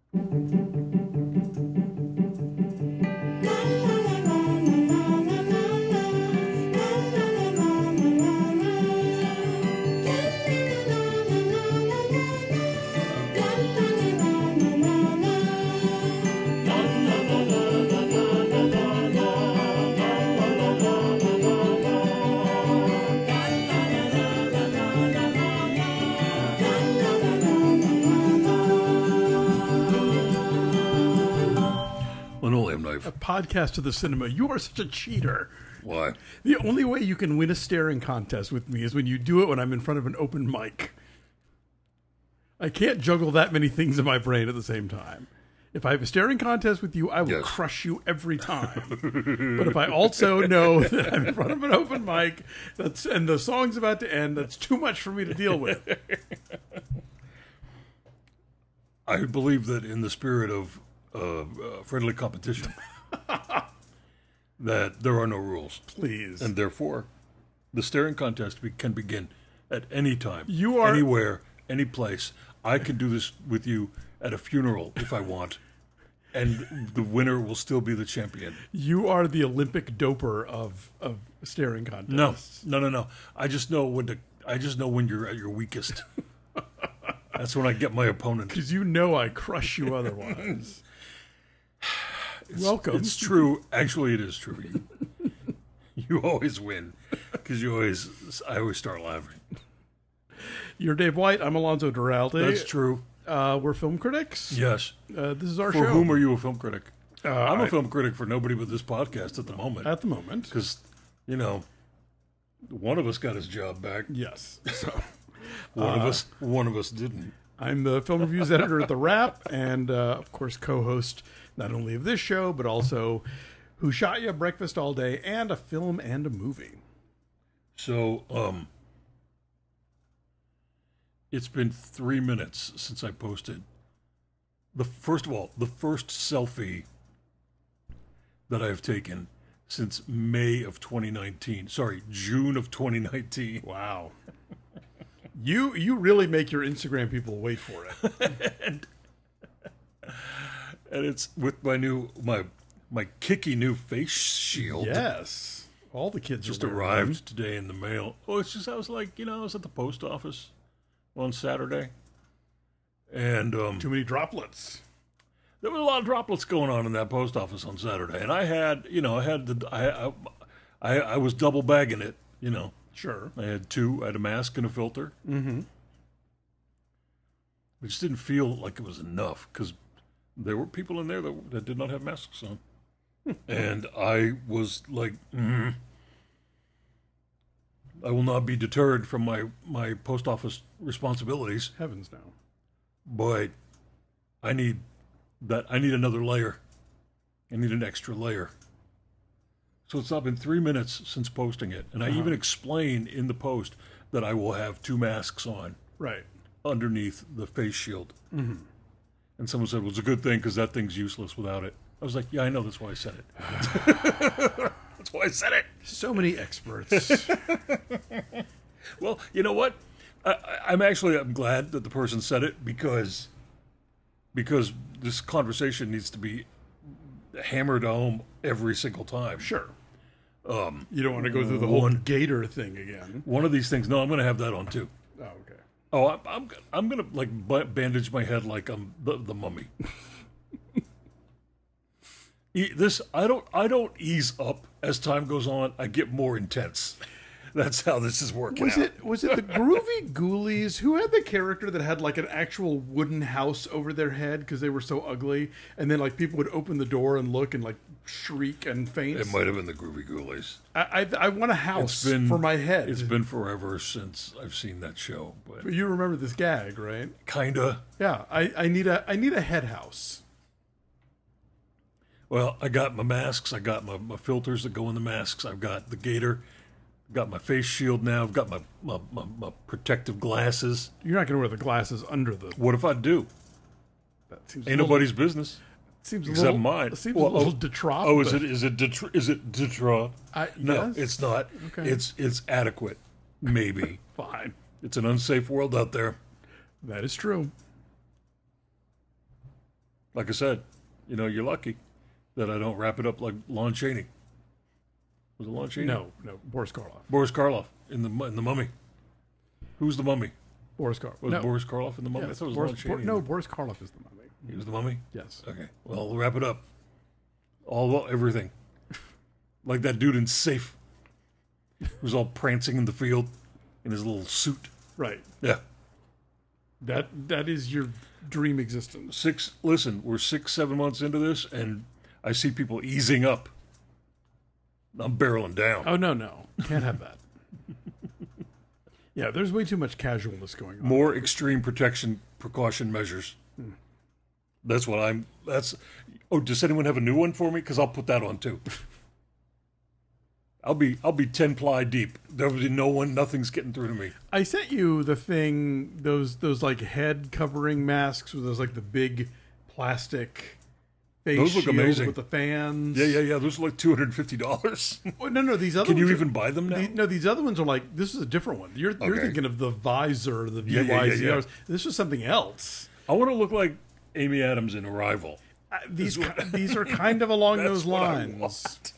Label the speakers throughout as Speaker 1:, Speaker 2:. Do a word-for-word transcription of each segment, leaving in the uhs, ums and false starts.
Speaker 1: Linoleum knife.
Speaker 2: A podcast to the cinema. You are such a cheater.
Speaker 1: Why?
Speaker 2: The only way you can win a staring contest with me is when you do it when I'm in front of an open mic. I can't juggle that many things in my brain at the same time. If I have a staring contest with you, I will
Speaker 1: Yes.
Speaker 2: crush you every time. But if I also know that I'm in front of an open mic that's and the song's about to end, that's too much for me to deal with.
Speaker 1: I believe that in the spirit of uh, uh, friendly competition, that there are no rules.
Speaker 2: Please.
Speaker 1: And therefore, the staring contest be- can begin at any time,
Speaker 2: You are-
Speaker 1: anywhere, any place. I can do this with you at a funeral if I want, and the winner will still be the champion.
Speaker 2: You are the Olympic doper of, of staring contests.
Speaker 1: No, no, no, no. I just know when to. I just know when you're at your weakest. That's when I get my opponent.
Speaker 2: Because you know I crush you otherwise. Welcome.
Speaker 1: It's true. Actually, it is true. You, you always win because you always. I always start laughing.
Speaker 2: You're Dave White. I'm Alonzo Duralde.
Speaker 1: That's true.
Speaker 2: Uh, we're film critics.
Speaker 1: Yes.
Speaker 2: Uh, this is our
Speaker 1: For
Speaker 2: show.
Speaker 1: whom are you a film critic?
Speaker 2: Uh,
Speaker 1: I'm a
Speaker 2: I-
Speaker 1: film critic for nobody but this podcast at the moment.
Speaker 2: At the moment.
Speaker 1: Because, you know, one of us got his job back.
Speaker 2: Yes. So
Speaker 1: One
Speaker 2: Uh,
Speaker 1: of us, one of us didn't.
Speaker 2: I'm the film reviews editor at The Wrap, and uh, of course co-host not only of this show but also Who Shot Ya, Breakfast All Day, and a film and a movie.
Speaker 1: So, um, it's been three minutes since I posted. The first of all, the first selfie that I've taken since May of twenty nineteen. Sorry, June of twenty nineteen.
Speaker 2: Wow. You you really make your Instagram people wait for it.
Speaker 1: and, and it's with my new my my kicky new face shield.
Speaker 2: Yes. All the kids
Speaker 1: Just
Speaker 2: are wearing
Speaker 1: arrived
Speaker 2: them.
Speaker 1: today in the mail. Oh, it's just I was like, you know, I was at the post office on Saturday, and um,
Speaker 2: Too many droplets.
Speaker 1: there was a lot of droplets going on in that post office on Saturday, and I had, you know, I had the I I I, I was double bagging it, you know.
Speaker 2: Sure.
Speaker 1: I had two. I had a mask and a filter. Mm-hmm. It just didn't feel like it was enough because there were people in there that, that did not have masks on. And I was like, mm, I will not be deterred from my, my post office responsibilities,
Speaker 2: Heavens no.
Speaker 1: but I need that. I need another layer. I need an extra layer. So it's now been three minutes since posting it, and I
Speaker 2: Uh-huh.
Speaker 1: even explain in the post that I will have two masks on
Speaker 2: Right.
Speaker 1: underneath the face shield.
Speaker 2: Mm-hmm.
Speaker 1: And someone said, well, it's a good thing because that thing's useless without it. I was like, yeah, I know. That's why I said it. That's why I said it.
Speaker 2: So many experts.
Speaker 1: Well, you know what? I, I- I'm actually I'm glad that the person said it because because this conversation needs to be hammered home every single time.
Speaker 2: Sure. Um, you don't want to go through the whole
Speaker 1: one-
Speaker 2: gator thing again.
Speaker 1: One of these things. No, I'm going to have that on too.
Speaker 2: Oh, okay.
Speaker 1: Oh, I'm I'm, I'm going to like ba- bandage my head like I'm the, the mummy. E- this I don't I don't ease up as time goes on. I get more intense. That's how this is working
Speaker 2: Was
Speaker 1: out.
Speaker 2: it was it the Groovy Ghoulies who had the character that had like an actual wooden house over their head because they were so ugly, and then like people would open the door and look and like shriek and faint?
Speaker 1: It might have been the Groovy Ghoulies.
Speaker 2: I, I I want a house
Speaker 1: It's been
Speaker 2: for my head.
Speaker 1: It's been forever since I've seen that show, but
Speaker 2: But you remember this gag, right?
Speaker 1: kinda.
Speaker 2: Yeah, I, I need a I need a head house.
Speaker 1: Well, I got my masks. I got my, my filters that go in the masks. I've got the gator. Got my face shield now. I've got my, my, my, my protective glasses.
Speaker 2: You're not going to wear the glasses under the.
Speaker 1: What if I do?
Speaker 2: That seems
Speaker 1: Ain't
Speaker 2: a little,
Speaker 1: nobody's business
Speaker 2: seems a
Speaker 1: except
Speaker 2: little,
Speaker 1: mine.
Speaker 2: It seems
Speaker 1: Well,
Speaker 2: a little
Speaker 1: oh,
Speaker 2: de trop.
Speaker 1: Oh, is
Speaker 2: but-
Speaker 1: it is it detr- is it detra?
Speaker 2: I,
Speaker 1: No,
Speaker 2: yes?
Speaker 1: it's not.
Speaker 2: Okay.
Speaker 1: It's it's adequate. Maybe.
Speaker 2: Fine.
Speaker 1: It's an unsafe world out there.
Speaker 2: That is true.
Speaker 1: Like I said, you know, you're lucky that I don't wrap it up like Lon Chaney. Was it Lon Chaney?
Speaker 2: No, no, Boris Karloff.
Speaker 1: Boris Karloff in the in the Mummy. Who's the Mummy?
Speaker 2: Boris Karloff.
Speaker 1: Was
Speaker 2: No,
Speaker 1: Boris Karloff in the Mummy? I
Speaker 2: yes,
Speaker 1: thought it was
Speaker 2: Boris,
Speaker 1: Lon Chaney.
Speaker 2: Bor- no, Boris Karloff is the mummy.
Speaker 1: He was the Mummy?
Speaker 2: Yes.
Speaker 1: Okay. Well, we'll wrap it up. All well, everything. Like that dude in Safe, who's all prancing in the field in his little suit.
Speaker 2: Right.
Speaker 1: Yeah.
Speaker 2: That that is your dream existence.
Speaker 1: Six. Listen, we're six, seven months into this, and I see people easing up. I'm barreling down.
Speaker 2: Oh no, no, can't have that. Yeah, there's way too much casualness going on.
Speaker 1: More extreme protection precaution measures.
Speaker 2: Hmm.
Speaker 1: That's what I'm. That's. Oh, does anyone have a new one for me? Because I'll put that on too. I'll be I'll be ten ply deep. There will be no one. Nothing's getting through to me.
Speaker 2: I sent you the thing, those those like head covering masks with those like the big plastic face
Speaker 1: Those look
Speaker 2: shields
Speaker 1: amazing.
Speaker 2: with the fans.
Speaker 1: Yeah, yeah, yeah. Those are like two hundred and fifty dollars.
Speaker 2: Oh, no, no, these other
Speaker 1: Can you
Speaker 2: ones are-
Speaker 1: even buy them now?
Speaker 2: the- no, these other ones are like, this is a different one. You're, you're
Speaker 1: Okay.
Speaker 2: thinking of the visor, the
Speaker 1: Yeah, yeah, yeah,
Speaker 2: V Y Z Rs.
Speaker 1: yeah.
Speaker 2: This was something else.
Speaker 1: I want to look like Amy Adams in Arrival.
Speaker 2: Uh, these ki- these are kind of along
Speaker 1: That's
Speaker 2: those
Speaker 1: what I
Speaker 2: lines.
Speaker 1: want.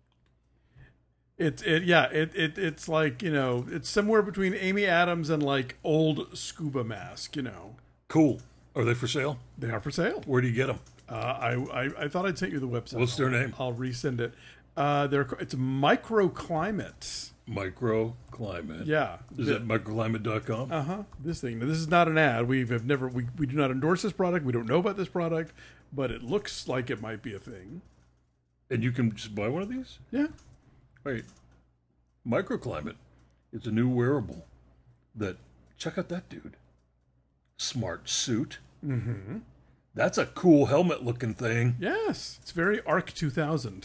Speaker 2: It's it yeah it, it it's like, you know, it's somewhere between Amy Adams and like old scuba mask. You know,
Speaker 1: Cool. Are they for sale?
Speaker 2: they are for sale.
Speaker 1: Where do you get them?
Speaker 2: Uh, I, I I thought I'd sent you the website.
Speaker 1: What's their
Speaker 2: I'll-
Speaker 1: name?
Speaker 2: I'll resend it. Uh, they're it's Microclimate.
Speaker 1: Microclimate.
Speaker 2: Yeah.
Speaker 1: Is
Speaker 2: The-
Speaker 1: it microclimate dot com?
Speaker 2: Uh huh. This thing. Now, this is not an ad. We have never. We, we do not endorse this product. We don't know about this product, but it looks like it might be a thing.
Speaker 1: And you can just buy one of these?
Speaker 2: Yeah.
Speaker 1: Wait. Microclimate is a new wearable that, check out that dude. Smart suit.
Speaker 2: Mm-hmm.
Speaker 1: That's a cool helmet looking thing.
Speaker 2: Yes. It's very Arc two thousand.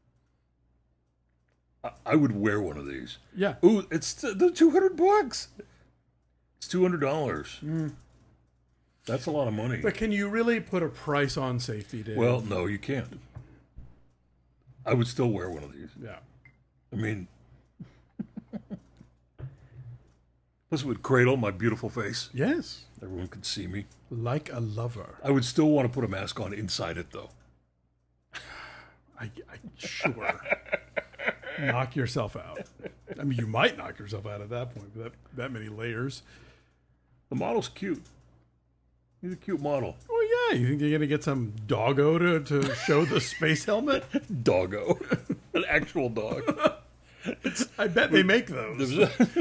Speaker 1: I, I would wear one of these.
Speaker 2: Yeah.
Speaker 1: Ooh, it's t- the two hundred bucks. It's two hundred dollars.
Speaker 2: Mm.
Speaker 1: That's a lot of money.
Speaker 2: But can you really put a price on safety, Dave?
Speaker 1: Well, no, you can't. I would still wear one of these.
Speaker 2: yeah.
Speaker 1: I mean, plus it would cradle my beautiful face.
Speaker 2: Yes.
Speaker 1: Everyone could see me.
Speaker 2: Like a lover.
Speaker 1: I would still want to put a mask on inside it, though.
Speaker 2: I, I sure. Knock yourself out. I mean, you might knock yourself out at that point. That that many layers.
Speaker 1: The model's cute. He's a cute model.
Speaker 2: Oh yeah, you think you're gonna get some doggo to, to show the space helmet?
Speaker 1: Doggo. An actual dog.
Speaker 2: I bet they make those.
Speaker 1: There's a-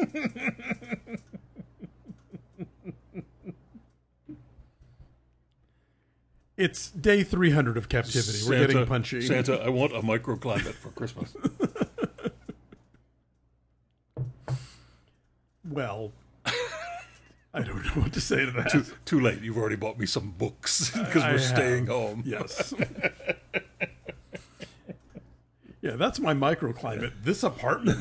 Speaker 2: It's day three hundred of captivity. We're
Speaker 1: Santa-
Speaker 2: getting punchy.
Speaker 1: Santa, I want a microclimate for Christmas.
Speaker 2: Well, I don't know what to say to that.
Speaker 1: too, too late. You've already bought me some books because
Speaker 2: I
Speaker 1: we're
Speaker 2: have.
Speaker 1: staying home.
Speaker 2: Yes. Yeah, that's my microclimate. This apartment.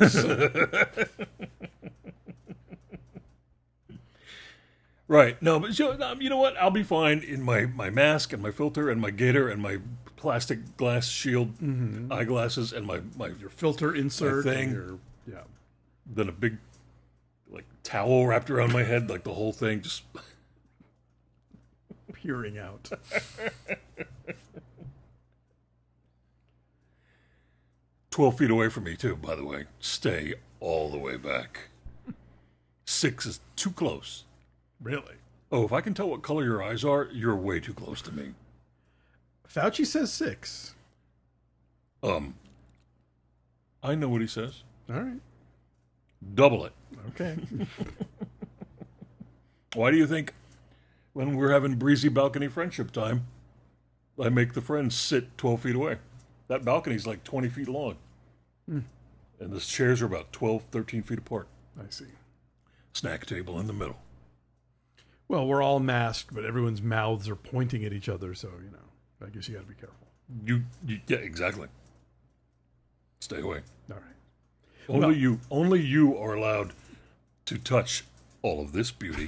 Speaker 1: Right. No, but you know, um, you know what? I'll be fine in my, my mask and my filter and my gaiter and my plastic glass shield eyeglasses and my, my
Speaker 2: Your filter insert.
Speaker 1: My thing.
Speaker 2: and Your, yeah.
Speaker 1: then a big like towel wrapped around my head, like the whole thing just
Speaker 2: Peering out.
Speaker 1: twelve feet away from me too, by the way. Stay all the way back. Six is too close.
Speaker 2: Really?
Speaker 1: Oh, if I can tell what color your eyes are, you're way too close to me.
Speaker 2: Fauci says six.
Speaker 1: Um, I know what he says.
Speaker 2: All right.
Speaker 1: Double it.
Speaker 2: Okay.
Speaker 1: Why do you think when we're having breezy balcony friendship time, I make the friends sit twelve feet away? That balcony's like twenty feet long.
Speaker 2: Hmm.
Speaker 1: And the chairs are about twelve, thirteen feet apart.
Speaker 2: I see.
Speaker 1: Snack table in the middle.
Speaker 2: Well, we're all masked, but everyone's mouths are pointing at each other, so, you know, I guess you got to be careful.
Speaker 1: You, you, yeah, exactly. Stay away.
Speaker 2: All right.
Speaker 1: Only
Speaker 2: Well-
Speaker 1: you, only you are allowed to touch all of this beauty.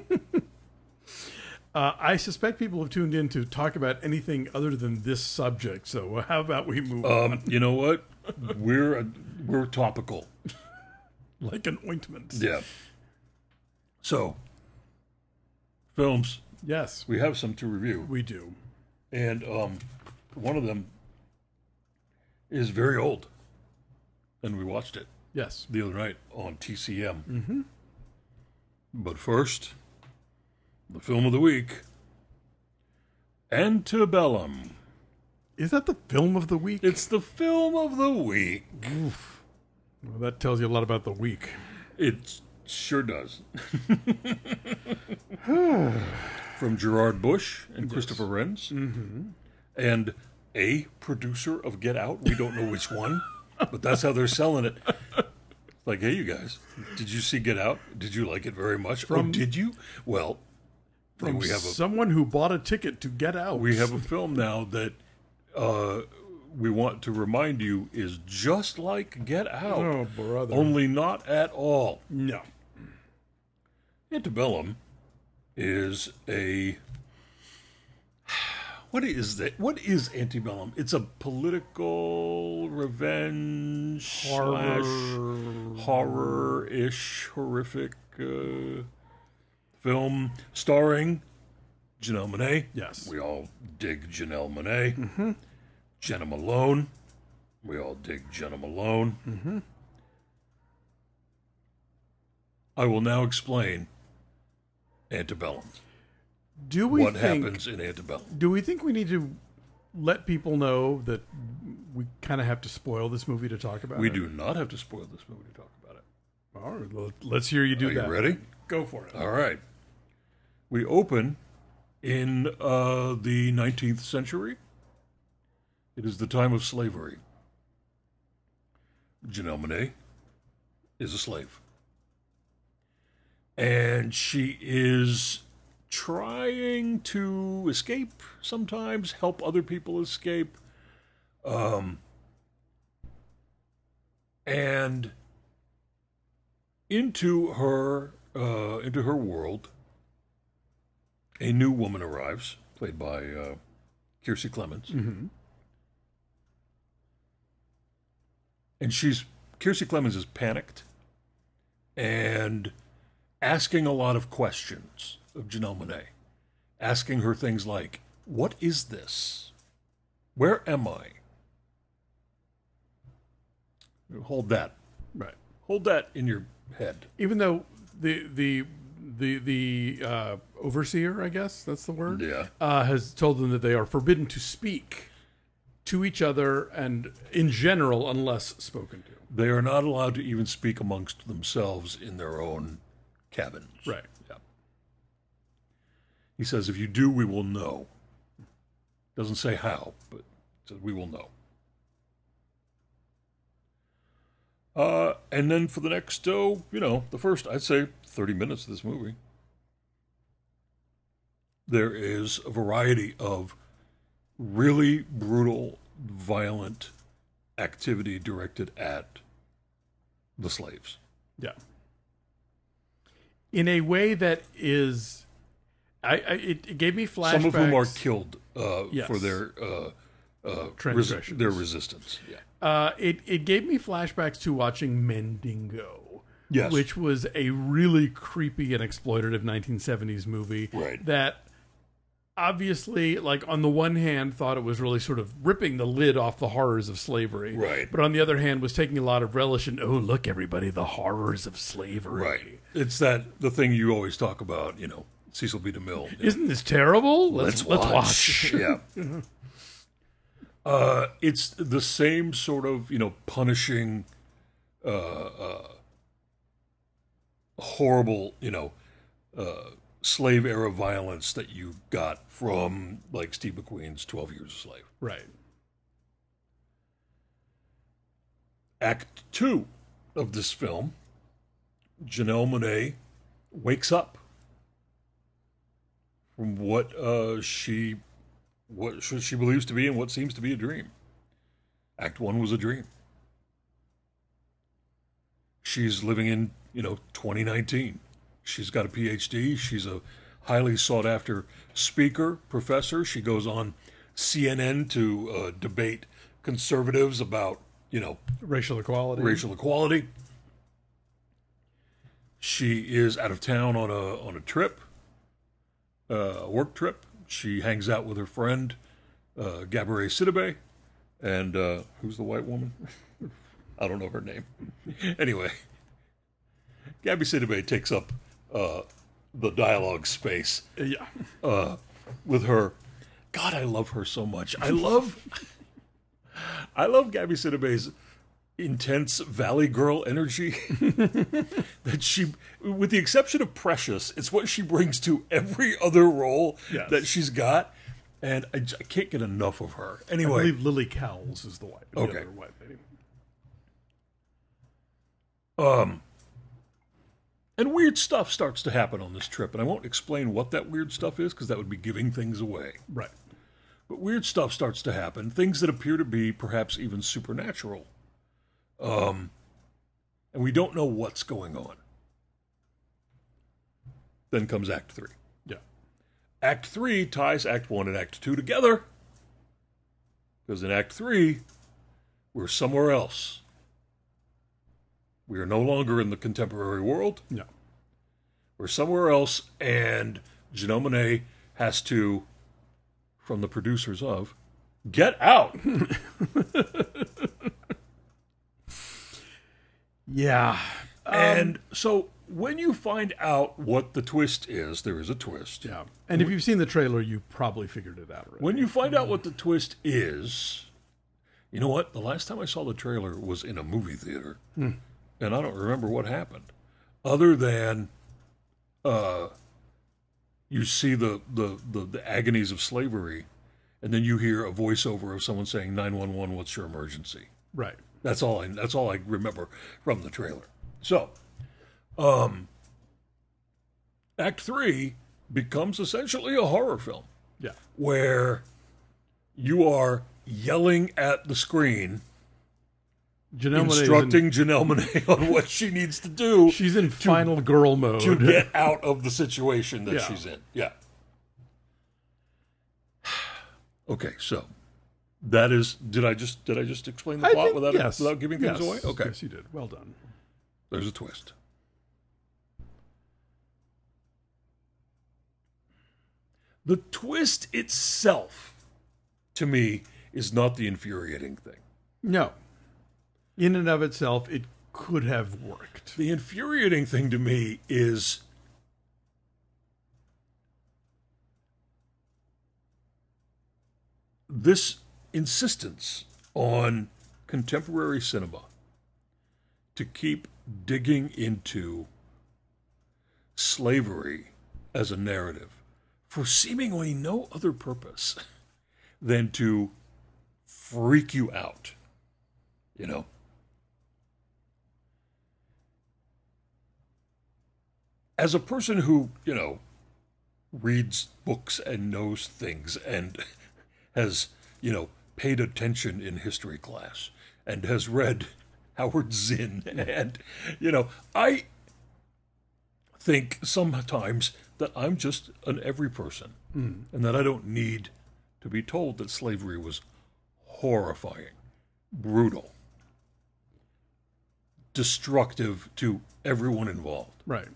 Speaker 2: Uh, I suspect people have tuned in to talk about anything other than this subject, so how about we move on?
Speaker 1: Um, you know what? We're we're topical.
Speaker 2: Like an ointment.
Speaker 1: Yeah. So, films.
Speaker 2: Yes,
Speaker 1: We have some to review.
Speaker 2: we do.
Speaker 1: And um, one of them is very old. And we watched it
Speaker 2: Yes.
Speaker 1: the other night on T C M.
Speaker 2: Mm-hmm.
Speaker 1: But first, the film of the week, Antebellum.
Speaker 2: Is that the film of the week?
Speaker 1: It's the film of the week.
Speaker 2: Oof. Well, that tells you a lot about the week.
Speaker 1: It sure does. From Gerard Bush and Christopher Renz.
Speaker 2: Mm-hmm.
Speaker 1: And a producer of Get Out. We don't know which one, but that's how they're selling it. Like, hey, you guys, did you see Get Out? Did you like it very much?
Speaker 2: From-
Speaker 1: oh, did you? Well,
Speaker 2: From
Speaker 1: we have a
Speaker 2: someone who bought a ticket to Get Out.
Speaker 1: we have a film now that uh, we want to remind you is just like Get Out,
Speaker 2: Oh, brother.
Speaker 1: only not at all.
Speaker 2: No.
Speaker 1: Antebellum is a what is that? What is Antebellum? It's a political revenge
Speaker 2: Horror.
Speaker 1: slash horror-ish, horrific uh, film starring Janelle Monáe.
Speaker 2: Yes.
Speaker 1: We all dig Janelle Monáe.
Speaker 2: Mm-hmm.
Speaker 1: Jenna Malone. We all dig Jenna Malone.
Speaker 2: Mm-hmm.
Speaker 1: I will now explain Antebellum.
Speaker 2: Do we
Speaker 1: what
Speaker 2: think,
Speaker 1: happens in Antebellum.
Speaker 2: Do we think we need to let people know that we kind of have to spoil this movie to talk about
Speaker 1: We
Speaker 2: it?
Speaker 1: do not have to spoil this movie to talk about it.
Speaker 2: All right, well, let's hear you do
Speaker 1: Are
Speaker 2: that.
Speaker 1: you ready?
Speaker 2: Go for it.
Speaker 1: All right. We open in uh, the nineteenth century. It is the time of slavery. Janelle Monáe is a slave. And she is trying to escape sometimes, help other people escape. Um, and into her uh, into her world, a new woman arrives, played by uh, Kiersey Clemens.
Speaker 2: Mm-hmm.
Speaker 1: And she's Kiersey Clemens is panicked and asking a lot of questions of Janelle Monáe, asking her things like, "What is this? Where am I?" Hold that.
Speaker 2: Right.
Speaker 1: Hold that in your head.
Speaker 2: Even though the the the the uh, overseer, I guess that's the word,
Speaker 1: Yeah.
Speaker 2: uh, has told them that they are forbidden to speak to each other and in general unless spoken to.
Speaker 1: They are not allowed to even speak amongst themselves in their own cabins.
Speaker 2: Right.
Speaker 1: Yeah. He says, if you do, we will know. Doesn't say how, but says we will know. Uh, and then for the next, oh, you know, the first, I'd say, thirty minutes of this movie, there is a variety of really brutal, violent activity directed at the slaves.
Speaker 2: Yeah. In a way that is, I, I it, it gave me flashbacks.
Speaker 1: Some of whom are killed uh,
Speaker 2: Yes.
Speaker 1: for their uh, uh,
Speaker 2: Transgressions.
Speaker 1: res- their resistance. Yeah.
Speaker 2: Uh, it it gave me flashbacks to watching Mendingo.
Speaker 1: Yes.
Speaker 2: Which was a really creepy and exploitative nineteen seventies movie.
Speaker 1: Right.
Speaker 2: That obviously, like, on the one hand, thought it was really sort of ripping the lid off the horrors of slavery.
Speaker 1: Right.
Speaker 2: But on the other hand, was taking a lot of relish in, oh, look, everybody, the horrors of slavery.
Speaker 1: Right. It's that the thing you always talk about, you know, Cecil B. DeMille. You know,
Speaker 2: Isn't this terrible?
Speaker 1: let's,
Speaker 2: Let's,
Speaker 1: watch.
Speaker 2: watch.
Speaker 1: yeah. Uh, it's the same sort of, you know, punishing, uh, uh, horrible, you know, uh, slave era violence that you got from, like, Steve McQueen's twelve Years a Slave.
Speaker 2: Right.
Speaker 1: Act two of this film, Janelle Monáe wakes up from what uh, she what she believes to be and what seems to be a dream. Act one was a dream. She's living in, you know, twenty nineteen. She's got a P H D. She's a highly sought after speaker, professor. She goes on C N N to uh, debate conservatives about, you know,
Speaker 2: Racial equality.
Speaker 1: racial equality. She is out of town on a on a trip, uh, a work trip. She hangs out with her friend uh, Gabourey Sidibe, and uh, who's the white woman? I don't know her name. Anyway, Gabby Sidibe takes up uh, the dialogue space
Speaker 2: Yeah.
Speaker 1: uh, with her. God, I love her so much. I love, I love Gabby Sidibe's intense Valley Girl energy. That she, with the exception of Precious, it's what she brings to every other role
Speaker 2: Yes.
Speaker 1: that she's got, and I, j- I can't get enough of her.
Speaker 2: I
Speaker 1: Anyway,
Speaker 2: believe Lily Cowles is the white. The
Speaker 1: Okay.
Speaker 2: other white lady.
Speaker 1: Um, and weird stuff starts to happen on this trip, and I won't explain what that weird stuff is because that would be giving things away.
Speaker 2: Right.
Speaker 1: But weird stuff starts to happen, things that appear to be perhaps even supernatural. Um, and we don't know what's going on. Then comes Act Three.
Speaker 2: Yeah.
Speaker 1: Act Three ties Act One and Act Two together, because in Act Three, we're somewhere else. We are no longer in the contemporary world.
Speaker 2: Yeah.
Speaker 1: We're somewhere else, and Janelle Monáe has to, from the producers of, get out.
Speaker 2: Yeah.
Speaker 1: And so when you find out what the twist is, there is a twist.
Speaker 2: Yeah. And if you've seen the trailer, you probably figured it out already.
Speaker 1: When you find out what the twist is, you know what? The last time I saw the trailer was in a movie theater, and I don't remember what happened, other than uh, you see the, the, the, the agonies of slavery, and then you hear a voiceover of someone saying, nine one one, what's your emergency?
Speaker 2: Right.
Speaker 1: That's all I. That's all I remember from the trailer. So, um, Act Three becomes essentially a horror film
Speaker 2: Yeah.
Speaker 1: where you are yelling at the screen,
Speaker 2: Janelle Monáe is in-
Speaker 1: instructing Janelle Monáe on what she needs to do
Speaker 2: she's in final girl mode.
Speaker 1: to get out of the situation that
Speaker 2: Yeah.
Speaker 1: she's in. Yeah. Okay, so that is. Did I just did I just explain the
Speaker 2: I
Speaker 1: plot
Speaker 2: think,
Speaker 1: without
Speaker 2: yes.
Speaker 1: without giving things
Speaker 2: Yes.
Speaker 1: away? Okay.
Speaker 2: Yes, you did. Well done.
Speaker 1: There's a twist. The twist itself, to me, is not the infuriating thing.
Speaker 2: No. In and of itself, it could have worked.
Speaker 1: The infuriating thing to me is this insistence on contemporary cinema to keep digging into slavery as a narrative for seemingly no other purpose than to freak you out, you know? As a person who, you know, reads books and knows things and has, you know, paid attention in history class and has read Howard Zinn and, you know, I think sometimes that I'm just an every person
Speaker 2: Mm.
Speaker 1: and that I don't need to be told that slavery was horrifying, brutal, destructive to everyone involved.
Speaker 2: Right.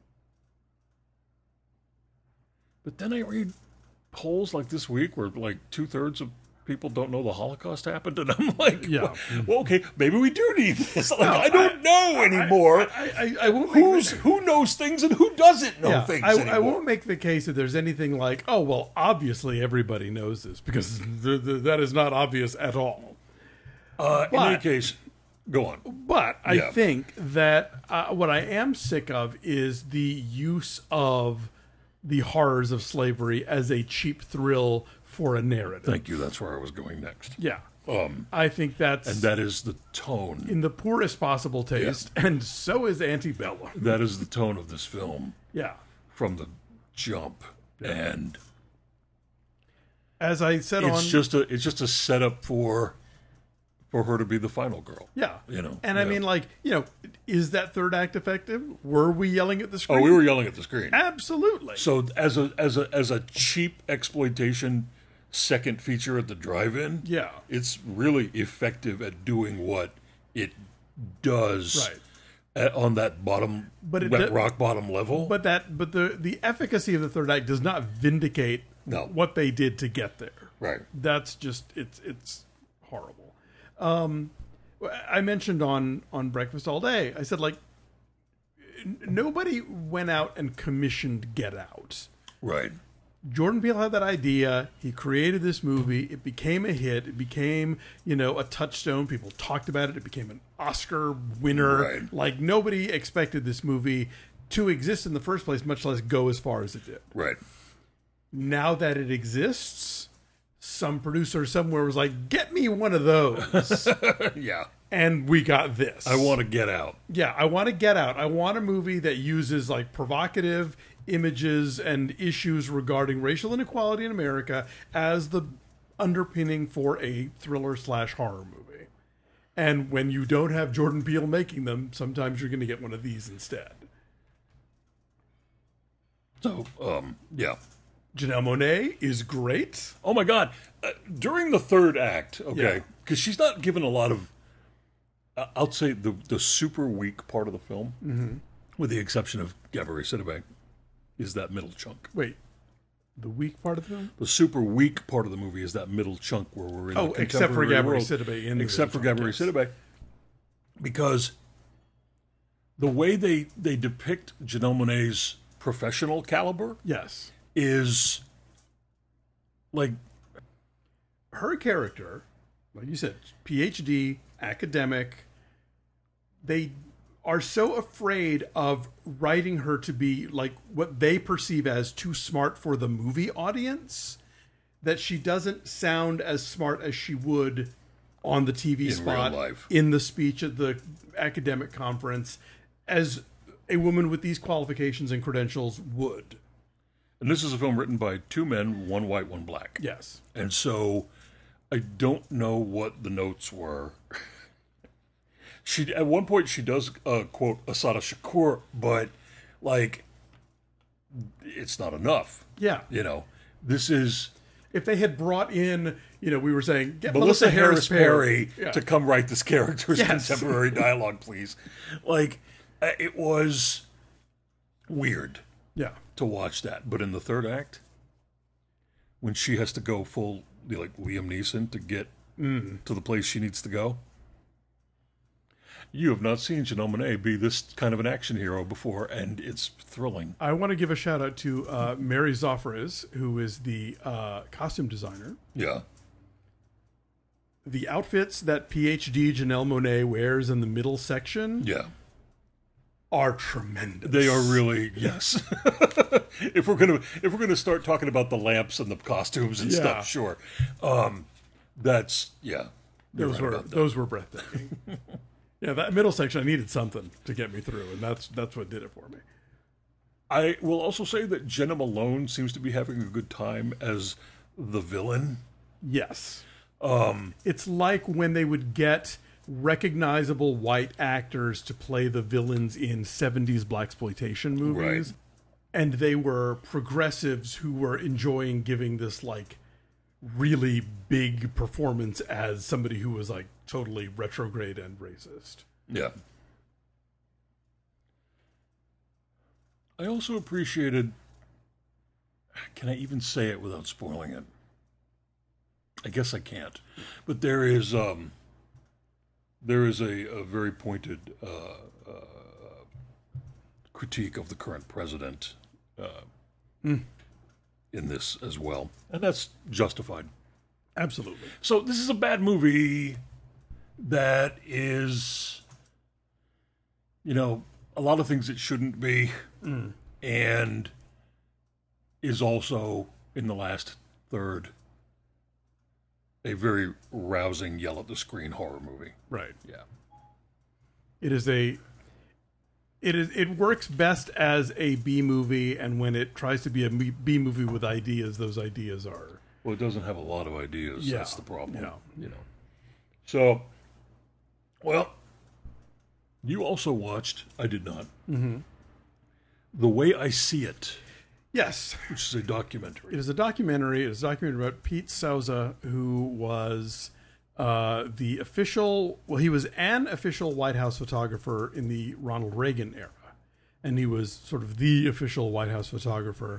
Speaker 1: But then I read polls like this week where like two thirds of people don't know the Holocaust happened, and I'm like,
Speaker 2: Yeah.
Speaker 1: well, well, okay, maybe we do need this. Like,
Speaker 2: No,
Speaker 1: I don't know anymore.
Speaker 2: I, I, I won't make
Speaker 1: Who's
Speaker 2: the,
Speaker 1: who knows things and who doesn't know
Speaker 2: yeah,
Speaker 1: things
Speaker 2: I,
Speaker 1: anymore.
Speaker 2: I won't make the case that there's anything like, oh, well, obviously everybody knows this, because th th that is not obvious at all.
Speaker 1: Uh, in
Speaker 2: But-
Speaker 1: any case, go on.
Speaker 2: But I
Speaker 1: Yeah.
Speaker 2: think that uh, what I am sick of is the use of the horrors of slavery as a cheap thrill for a narrative.
Speaker 1: Thank you. That's where I was going next.
Speaker 2: Yeah.
Speaker 1: Um,
Speaker 2: I think that's
Speaker 1: and that is the tone.
Speaker 2: in the poorest possible taste, and so is Antebellum.
Speaker 1: That is the tone of this film
Speaker 2: Yeah.
Speaker 1: from the jump, and
Speaker 2: As I said on...
Speaker 1: it's just a it's just a setup for for her to be the final girl.
Speaker 2: Yeah.
Speaker 1: You know,
Speaker 2: And I
Speaker 1: yeah.
Speaker 2: mean, like, you know, is that third act effective? Were we yelling at the screen?
Speaker 1: Oh, we were yelling at the screen.
Speaker 2: Absolutely.
Speaker 1: So as a as a as a cheap exploitation second feature at the drive-in,
Speaker 2: Yeah.
Speaker 1: it's really effective at doing what it does
Speaker 2: Right.
Speaker 1: at, on that bottom,
Speaker 2: But it
Speaker 1: wet
Speaker 2: do-
Speaker 1: rock bottom level.
Speaker 2: But that, but the the efficacy of the third act does not vindicate
Speaker 1: No.
Speaker 2: what they did to get there.
Speaker 1: Right.
Speaker 2: That's just it's it's horrible. Um, I mentioned on on Breakfast All Day. I said like n- nobody went out and commissioned Get Out.
Speaker 1: Right.
Speaker 2: Jordan Peele had that idea. He created this movie. It became a hit. It became, you know, a touchstone. People talked about it. It became an Oscar winner.
Speaker 1: Right.
Speaker 2: Like nobody expected this movie to exist in the first place, much less go as far as it did.
Speaker 1: Right.
Speaker 2: Now that it exists, some producer somewhere was like, "Get me one of those."
Speaker 1: Yeah.
Speaker 2: And we got this.
Speaker 1: I want to Get Out.
Speaker 2: Yeah, I want to Get Out. I want a movie that uses like provocative images and issues regarding racial inequality in America as the underpinning for a thriller slash horror movie. And when you don't have Jordan Peele making them, sometimes you're going to get one of these instead.
Speaker 1: So, um, yeah.
Speaker 2: Janelle Monáe is great.
Speaker 1: Oh my God! Uh, during the third act,
Speaker 2: Yeah.
Speaker 1: okay, because she's not given a lot of, uh, I'll say the the super weak part of the film, mm-hmm. with the exception of Gabourey Sidibe, is that middle chunk.
Speaker 2: Wait, the weak part of the film?
Speaker 1: The super weak part of the movie is that middle chunk where we're in.
Speaker 2: Oh,
Speaker 1: the
Speaker 2: except for
Speaker 1: contemporary
Speaker 2: Gabourey
Speaker 1: world.
Speaker 2: Sidibe in the
Speaker 1: except for
Speaker 2: middle
Speaker 1: Gabourey
Speaker 2: chunk,
Speaker 1: Sidibe, because the way they they depict Janelle Monáe's professional caliber
Speaker 2: Yes.
Speaker 1: is like
Speaker 2: Her character, like you said, P H D, academic, they are so afraid of writing her to be like what they perceive as too smart for the movie audience that she doesn't sound as smart as she would on the T V
Speaker 1: In
Speaker 2: spot,
Speaker 1: real life.
Speaker 2: in the speech at the academic conference, as a woman with these qualifications and credentials would.
Speaker 1: and this is a film written by two men, one white, one black.
Speaker 2: Yes.
Speaker 1: And so I don't know what the notes were. She at one point she does uh, quote Asada Shakur, but like it's not enough.
Speaker 2: Yeah.
Speaker 1: You know, this is
Speaker 2: If they had brought in, you know, we were saying, get
Speaker 1: Melissa,
Speaker 2: Melissa,
Speaker 1: Harris Perry
Speaker 2: Yeah.
Speaker 1: to come write this character's
Speaker 2: Yes.
Speaker 1: contemporary dialogue, please. Like uh, it was weird
Speaker 2: Yeah.
Speaker 1: to watch that, but in the third act, when she has to go full like Liam Neeson to get
Speaker 2: Mm.
Speaker 1: to the place she needs to go. You have not seen Janelle Monáe be this kind of an action hero before, and it's thrilling.
Speaker 2: I want to give a shout out to uh, Mary Zoffres, who is the uh, costume designer.
Speaker 1: Yeah.
Speaker 2: The outfits that P H D Janelle Monáe wears in the middle section
Speaker 1: Yeah.
Speaker 2: are tremendous.
Speaker 1: They are really yes. if we're gonna if we're gonna start talking about the lamps and the costumes and
Speaker 2: Yeah.
Speaker 1: stuff, sure. Um, that's yeah. You're
Speaker 2: Those
Speaker 1: right
Speaker 2: were
Speaker 1: about that.
Speaker 2: those were breathtaking. Yeah, that middle section, I needed something to get me through, and that's that's what did it for me.
Speaker 1: I will also say that Jenna Malone seems to be having a good time as the villain.
Speaker 2: Yes. Um, it's like when they would get recognizable white actors to play the villains in seventies blaxploitation movies.
Speaker 1: Right.
Speaker 2: And they were progressives who were enjoying giving this like really big performance as somebody who was like totally retrograde and racist.
Speaker 1: Yeah. I also appreciated. Can I even say it without spoiling it? I guess I can't. But there is um, there is a, a very pointed uh, uh, critique of the current president uh,
Speaker 2: Mm.
Speaker 1: in this as well, and that's justified.
Speaker 2: Absolutely.
Speaker 1: So this is a bad movie that is, you know, a lot of things it shouldn't be,
Speaker 2: Mm.
Speaker 1: and is also in the last third a very rousing yell at the screen horror movie.
Speaker 2: Right.
Speaker 1: Yeah.
Speaker 2: It is a it is it works best as a B movie, and when it tries to be a B movie with ideas, those ideas are
Speaker 1: Well, it doesn't have a lot of ideas.
Speaker 2: Yeah,
Speaker 1: That's the problem.
Speaker 2: yeah.
Speaker 1: You know. So, well, you also watched. I did not.
Speaker 2: Mm-hmm.
Speaker 1: The Way I See It,
Speaker 2: yes.
Speaker 1: which is a documentary.
Speaker 2: It is a documentary. It is a documentary about Pete Souza, who was uh, the official. Well, he was an official White House photographer in the Ronald Reagan era, and he was sort of the official White House photographer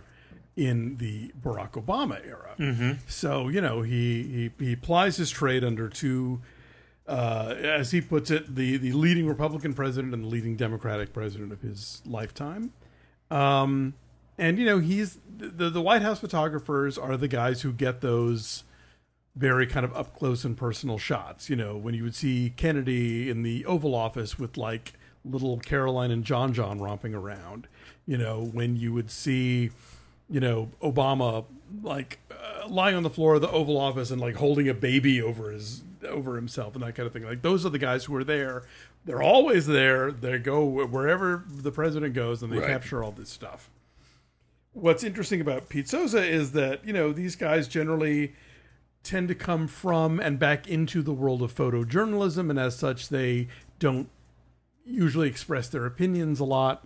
Speaker 2: in the Barack Obama era. Mm-hmm. So, you know, he, he, he plies his trade under two, uh, as he puts it, the, the leading Republican president and the leading Democratic president of his lifetime. Um, and, you know, he's the, the White House photographers are the guys who get those very kind of up close and personal shots. You know, when you would see Kennedy in the Oval Office with like little Caroline and John John romping around, you know, when you would see, you know, Obama like uh, lying on the floor of the Oval Office and like holding a baby over his over himself and that kind of thing. Like those are the guys who are there. They're always there. They go wherever the president goes and they
Speaker 1: Right.
Speaker 2: capture all this stuff. What's interesting about Pete Souza is that, you know, these guys generally tend to come from and back into the world of photojournalism, and as such, they don't usually express their opinions a lot.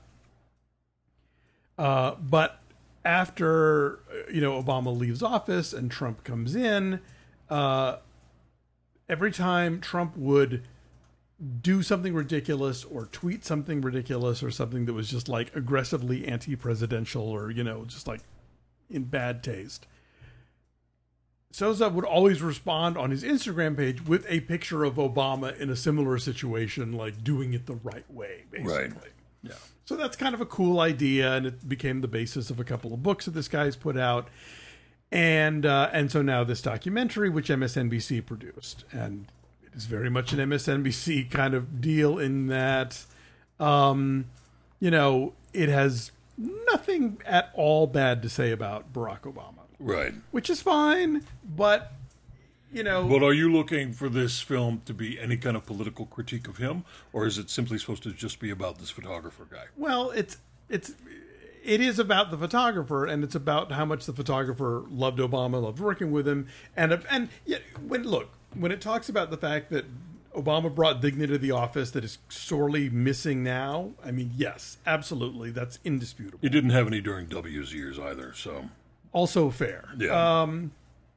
Speaker 2: Uh, but after, you know, Obama leaves office and Trump comes in, uh, every time Trump would do something ridiculous or tweet something ridiculous or something that was just like aggressively anti-presidential or, you know, just like in bad taste, Souza would always respond on his Instagram page with a picture of Obama in a similar situation, like doing it the right way, basically.
Speaker 1: Right. Yeah.
Speaker 2: So that's kind of a cool idea, and it became the basis of a couple of books that this guy's put out. And uh, and so now this documentary, which M S N B C produced, and it is very much an M S N B C kind of deal in that, um, you know, it has nothing at all bad to say about Barack Obama.
Speaker 1: Right.
Speaker 2: Which is fine, but, you know...
Speaker 1: But are you looking for this film to be any kind of political critique of him, or is it simply supposed to just be about this photographer guy?
Speaker 2: Well, it's it's it is about the photographer, and it's about how much the photographer loved Obama, loved working with him, and and yeah, when look when it talks about the fact that Obama brought dignity to the office that is sorely missing now. I mean, yes, absolutely, that's indisputable.
Speaker 1: He didn't have any during W's years either, so
Speaker 2: Also fair.
Speaker 1: yeah.
Speaker 2: Um,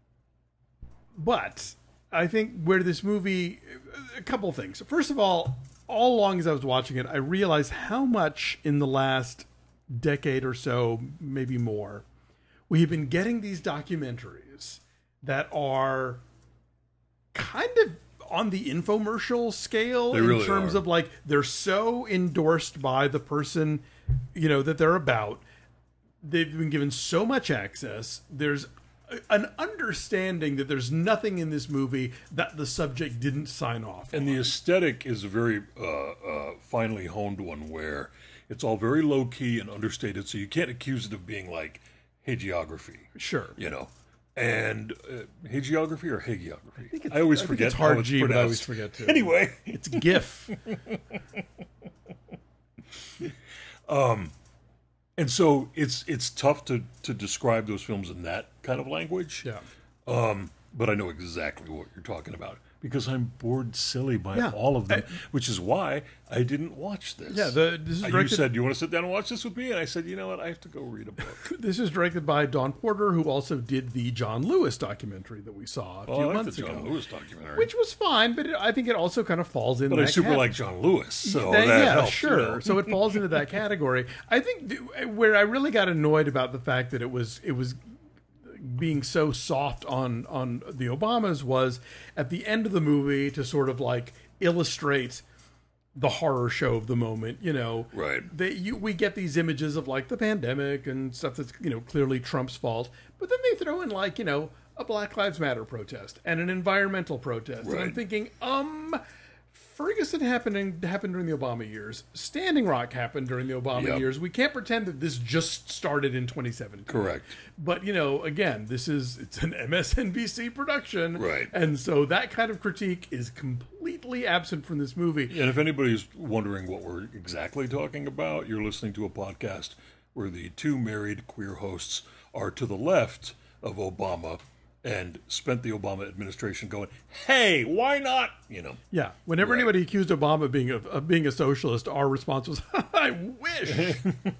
Speaker 2: but I think where this movie, a couple of things. First of all, all along as I was watching it, I realized how much in the last decade or so, maybe more, we have been getting these documentaries that are kind of on the infomercial scale
Speaker 1: They
Speaker 2: in
Speaker 1: really
Speaker 2: terms
Speaker 1: are.
Speaker 2: of like they're so endorsed by the person, you know, that they're about. They've been given so much access. There's an understanding that there's nothing in this movie that the subject didn't sign off on.
Speaker 1: And the aesthetic is a very uh, uh, finely honed one where it's all very low key and understated, so you can't accuse it of being like hagiography,
Speaker 2: Sure.
Speaker 1: you know. And uh, hagiography or hagiography? I,
Speaker 2: think it's-
Speaker 1: always
Speaker 2: I think
Speaker 1: forget
Speaker 2: it's hard
Speaker 1: how it's
Speaker 2: G, but I always
Speaker 1: pronounced.
Speaker 2: forget too.
Speaker 1: Anyway,
Speaker 2: It's GIF.
Speaker 1: and so it's it's tough to to describe those films in that kind of language.
Speaker 2: Yeah.
Speaker 1: Um, but I know exactly what you're talking about because I'm bored silly by
Speaker 2: Yeah.
Speaker 1: all of them, which is why I didn't watch this.
Speaker 2: Yeah, the, this is
Speaker 1: Uh, you
Speaker 2: directed.
Speaker 1: said, "You want to sit down and watch this with me?" And I said, "You know what? I have to go read a book."
Speaker 2: This is directed by Don Porter, who also did the John Lewis documentary that we saw a
Speaker 1: Oh,
Speaker 2: few
Speaker 1: I like
Speaker 2: months
Speaker 1: the John
Speaker 2: ago,
Speaker 1: Lewis documentary,
Speaker 2: which was fine, but it, I think it also kind of falls in.
Speaker 1: but
Speaker 2: that
Speaker 1: I super
Speaker 2: cat-
Speaker 1: like John Lewis, so
Speaker 2: That-
Speaker 1: that
Speaker 2: yeah,
Speaker 1: helps,
Speaker 2: sure.
Speaker 1: you know.
Speaker 2: So it falls into that category. I think th- where I really got annoyed about the fact that it was it was being so soft on on the Obamas was at the end of the movie to sort of like illustrate the horror show of the moment. You know,
Speaker 1: Right.
Speaker 2: They you we get these images of like the pandemic and stuff that's, you know, clearly Trump's fault, but then they throw in like, you know, a Black Lives Matter protest and an environmental protest. And I'm
Speaker 1: Right.
Speaker 2: thinking, um, Ferguson happened happened during the Obama years. Standing Rock happened during the Obama
Speaker 1: Yep.
Speaker 2: years. We can't pretend that this just started in twenty seventeen.
Speaker 1: Correct.
Speaker 2: But, you know, again, this is it's an M S N B C production.
Speaker 1: Right.
Speaker 2: And so that kind of critique is completely absent from this movie.
Speaker 1: And if anybody's wondering what we're exactly talking about, you're listening to a podcast where the two married queer hosts are to the left of Obama and spent the Obama administration going, "Hey, why not?" You know.
Speaker 2: Yeah. Whenever
Speaker 1: Right.
Speaker 2: anybody accused Obama of being a, of being a socialist, our response was, I wish.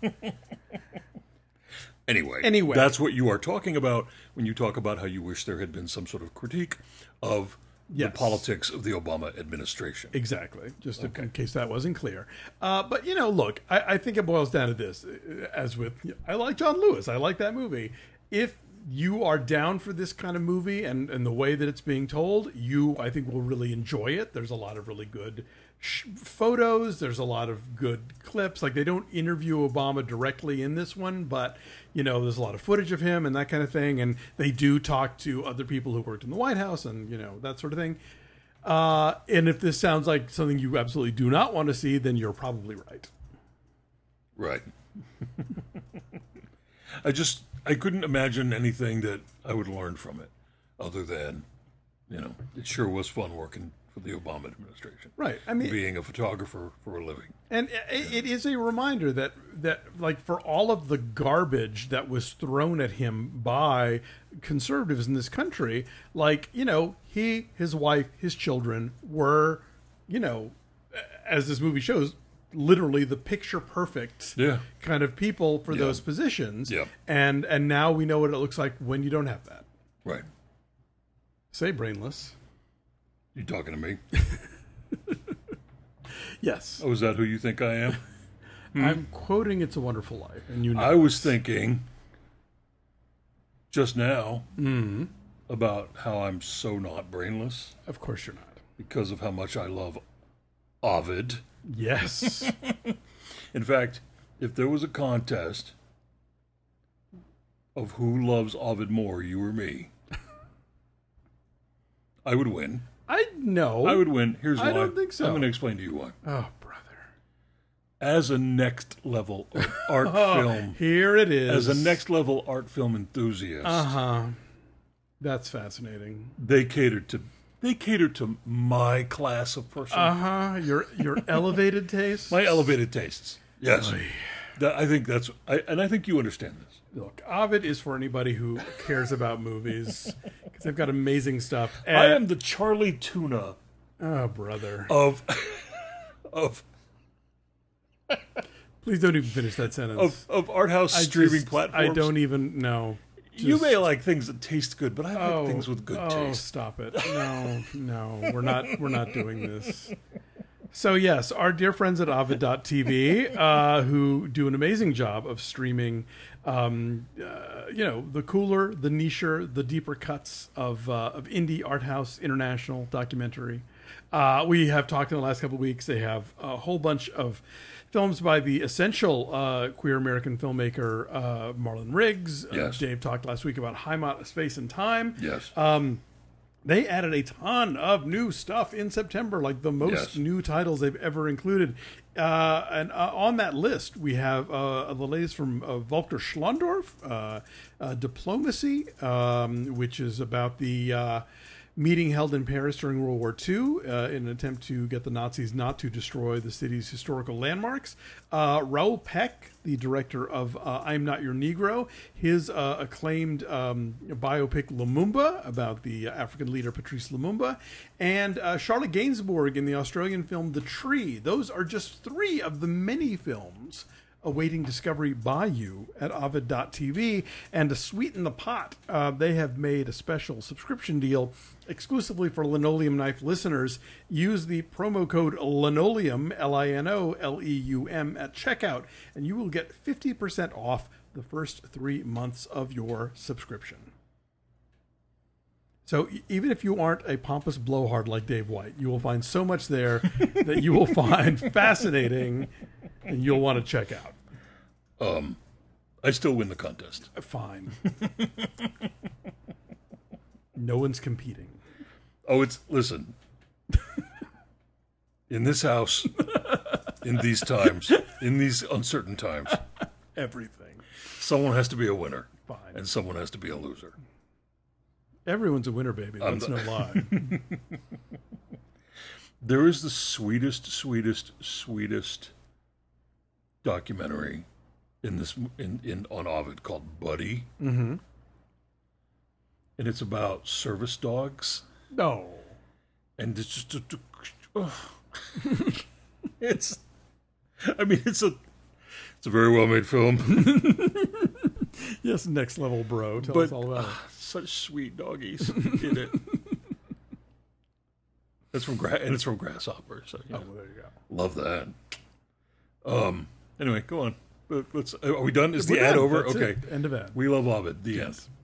Speaker 1: Anyway,
Speaker 2: Anyway.
Speaker 1: that's what you are talking about when you talk about how you wish there had been some sort of critique of
Speaker 2: Yes.
Speaker 1: the politics of the Obama administration.
Speaker 2: Exactly. Just
Speaker 1: Okay.
Speaker 2: in case that wasn't clear. Uh, but, you know, look, I, I think it boils down to this. As with, I like John Lewis. I like that movie. If you are down for this kind of movie and, and the way that it's being told, you, I think, will really enjoy it. There's a lot of really good sh- photos. There's a lot of good clips. Like, they don't interview Obama directly in this one, but, you know, there's a lot of footage of him and that kind of thing. And they do talk to other people who worked in the White House and, you know, that sort of thing. Uh, and if this sounds like something you absolutely do not want to see, then you're probably right.
Speaker 1: Right. I just, I couldn't imagine anything that I would learn from it other than, you know, it sure was fun working for the Obama administration.
Speaker 2: Right. I mean,
Speaker 1: being a photographer for a living.
Speaker 2: and it, it is a reminder that, that, like, for all of the garbage that was thrown at him by conservatives in this country, like, you know, he, his wife, his children were, you know, as this movie shows, literally the picture perfect
Speaker 1: Yeah.
Speaker 2: kind of people for
Speaker 1: Yeah.
Speaker 2: those positions.
Speaker 1: Yeah.
Speaker 2: And and now we know what it looks like when you don't have that.
Speaker 1: Right.
Speaker 2: Say brainless.
Speaker 1: You talking to me?
Speaker 2: Yes.
Speaker 1: Oh, is that who you think I am?
Speaker 2: I'm quoting It's a Wonderful Life. And you know
Speaker 1: I was
Speaker 2: this.
Speaker 1: thinking just now
Speaker 2: Mm-hmm.
Speaker 1: about how I'm so not brainless
Speaker 2: Of course you're not.
Speaker 1: because of how much I love Ovid.
Speaker 2: Yes.
Speaker 1: In fact, if there was a contest of who loves Ovid more, you or me, I would win.
Speaker 2: I know.
Speaker 1: I would win. Here's why.
Speaker 2: I don't think so.
Speaker 1: I'm going to explain to you why.
Speaker 2: Oh, brother.
Speaker 1: As a next level of art
Speaker 2: Oh,
Speaker 1: film,
Speaker 2: here it is.
Speaker 1: as a next level art film enthusiast,
Speaker 2: Uh-huh. That's fascinating.
Speaker 1: they cater to they cater to my class of person,
Speaker 2: Uh-huh. Your your elevated taste.
Speaker 1: my elevated tastes. Yes,
Speaker 2: Oy.
Speaker 1: That- I think that's, I, and I think you understand this.
Speaker 2: Look, Ovid is for anybody who cares about movies because they've got amazing stuff. And,
Speaker 1: I am the Charlie Tuna
Speaker 2: oh, brother.
Speaker 1: of of
Speaker 2: Please don't even finish that sentence.
Speaker 1: of, of art house
Speaker 2: I
Speaker 1: streaming
Speaker 2: just-
Speaker 1: platforms.
Speaker 2: I don't even know.
Speaker 1: You
Speaker 2: Just-
Speaker 1: may like things that taste good, but I like
Speaker 2: Oh,
Speaker 1: things with good
Speaker 2: oh,
Speaker 1: taste.
Speaker 2: stop it! No, no, we're not. We're not doing this. So yes, our dear friends at Ovid dot T V, uh, who do an amazing job of streaming, um, uh, you know, the cooler, the nicher, the deeper cuts of uh, of indie art house international documentary. Uh, we have talked in the last couple of weeks. They have a whole bunch of films by the essential uh, queer American filmmaker uh, Marlon Riggs. Uh,
Speaker 1: Yes.
Speaker 2: Dave talked last week about Heimat, Space and Time.
Speaker 1: Yes.
Speaker 2: Um, they added a ton of new stuff in September, like the most
Speaker 1: Yes.
Speaker 2: new titles they've ever included. Uh, and uh, on that list, we have uh, the latest from uh, Volker Schlondorf, uh, uh, Diplomacy, um, which is about the uh, meeting held in Paris during World War Two uh, in an attempt to get the Nazis not to destroy the city's historical landmarks. Uh, Raoul Peck, the director of uh, I'm Not Your Negro, his uh, acclaimed um, biopic Lumumba about the African leader Patrice Lumumba, and uh, Charlotte Gainsbourg in the Australian film The Tree. Those are just three of the many films awaiting discovery by you at Ovid dot T V. And to sweeten the pot, uh, they have made a special subscription deal exclusively for Linoleum Knife listeners. Use the promo code Linoleum, L I N O L E U M, at checkout, and you will get fifty percent off the first three months of your subscription. So e- even if you aren't a pompous blowhard like Dave White, you will find so much there that you will find fascinating and you'll want to check out.
Speaker 1: Um, I still win the contest.
Speaker 2: Fine. No one's competing.
Speaker 1: Oh, it's, listen. In this house, in these times, in these uncertain times,
Speaker 2: Everything.
Speaker 1: someone has to be a winner
Speaker 2: Fine.
Speaker 1: and someone has to be a loser.
Speaker 2: Everyone's a winner, baby.
Speaker 1: I'm
Speaker 2: That's
Speaker 1: the-
Speaker 2: no lie.
Speaker 1: There is the sweetest, sweetest, sweetest documentary in this in, in on Ovid called Buddy,
Speaker 2: Mm-hmm.
Speaker 1: and it's about service dogs,
Speaker 2: No.
Speaker 1: and it's just oh. it's. I mean, it's a it's a very well made film,
Speaker 2: Yes, next level, bro. Tell
Speaker 1: but
Speaker 2: us all about it.
Speaker 1: ah, such sweet doggies in it. That's from gra- and it's from Grasshopper. So yeah.
Speaker 2: Oh, there you go.
Speaker 1: Love that. Um. Anyway, go on. Uh, Let's. Are we done? Is the
Speaker 2: We're
Speaker 1: ad
Speaker 2: done.
Speaker 1: over?
Speaker 2: That's
Speaker 1: Okay.
Speaker 2: it. End of ad.
Speaker 1: We love Ovid. The end.
Speaker 2: Yes.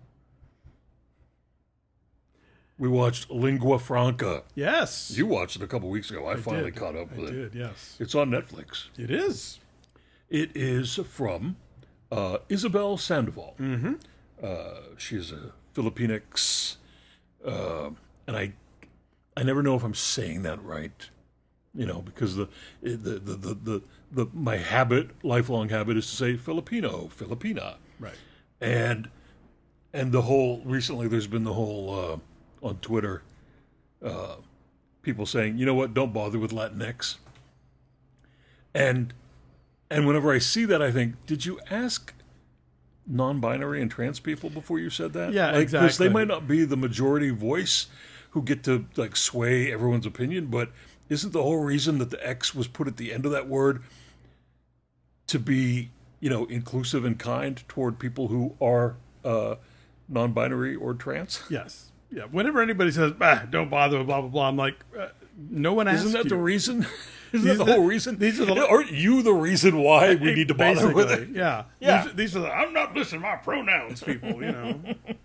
Speaker 1: We watched Lingua Franca.
Speaker 2: Yes.
Speaker 1: You watched it a couple weeks ago. I,
Speaker 2: I
Speaker 1: finally
Speaker 2: did.
Speaker 1: caught up
Speaker 2: I
Speaker 1: with it.
Speaker 2: did, yes.
Speaker 1: It's on Netflix.
Speaker 2: It is.
Speaker 1: It is from uh, Isabel Sandoval. Mm-hmm. Uh, she's a Filipinx, uh, and I, I never know if I'm saying that right. You know, because the the the the the, the my habit, lifelong habit, is to say Filipino, Filipina,
Speaker 2: Right.
Speaker 1: and and the whole recently there's been the whole uh, on Twitter, uh, people saying, you know what, don't bother with Latinx, and and whenever I see that, I think, did you ask non-binary and trans people before you said that?
Speaker 2: Yeah,
Speaker 1: like,
Speaker 2: exactly.
Speaker 1: Because they might not be the majority voice who get to like sway everyone's opinion, but isn't the whole reason that the X was put at the end of that word to be, you know, inclusive and kind toward people who are uh, non-binary or trans?
Speaker 2: Yes. Yeah. Whenever anybody says, bah, don't bother with blah, blah, blah, I'm like, uh, no one asked
Speaker 1: Isn't that
Speaker 2: you.
Speaker 1: the reason? Isn't
Speaker 2: These
Speaker 1: that
Speaker 2: are
Speaker 1: the
Speaker 2: the-
Speaker 1: whole reason?
Speaker 2: these are the-
Speaker 1: Aren't you the reason why we need to bother with it?
Speaker 2: Basically, Yeah.
Speaker 1: Yeah.
Speaker 2: These, these are the, I'm not listening to my pronouns, people, you know.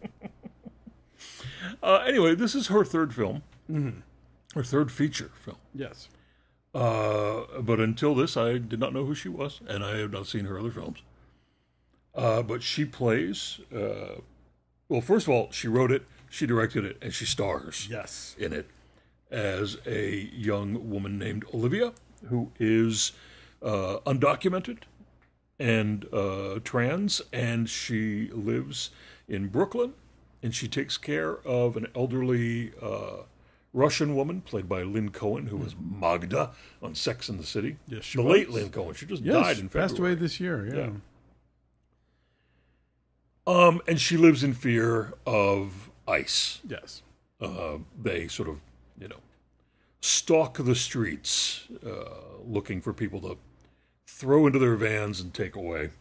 Speaker 1: Uh, anyway, this is her third film, mm-hmm. her third feature film.
Speaker 2: Yes.
Speaker 1: Uh, but until this, I did not know who she was, and I have not seen her other films. Uh, but she plays, uh, well, first of all, she wrote it, she directed it, and she stars
Speaker 2: Yes.
Speaker 1: in it as a young woman named Olivia, who is uh, undocumented and uh, trans, and she lives in Brooklyn, and she takes care of an elderly uh, Russian woman played by Lynn Cohen, who was Magda on Sex and the City.
Speaker 2: Yes, she
Speaker 1: the
Speaker 2: was.
Speaker 1: late Lynn Cohen. She just
Speaker 2: Yes.
Speaker 1: died in February.
Speaker 2: Passed away this year, yeah.
Speaker 1: Yeah. Um, and she lives in fear of ICE.
Speaker 2: Yes.
Speaker 1: Uh, they sort of, you know, stalk the streets uh, looking for people to throw into their vans and take away.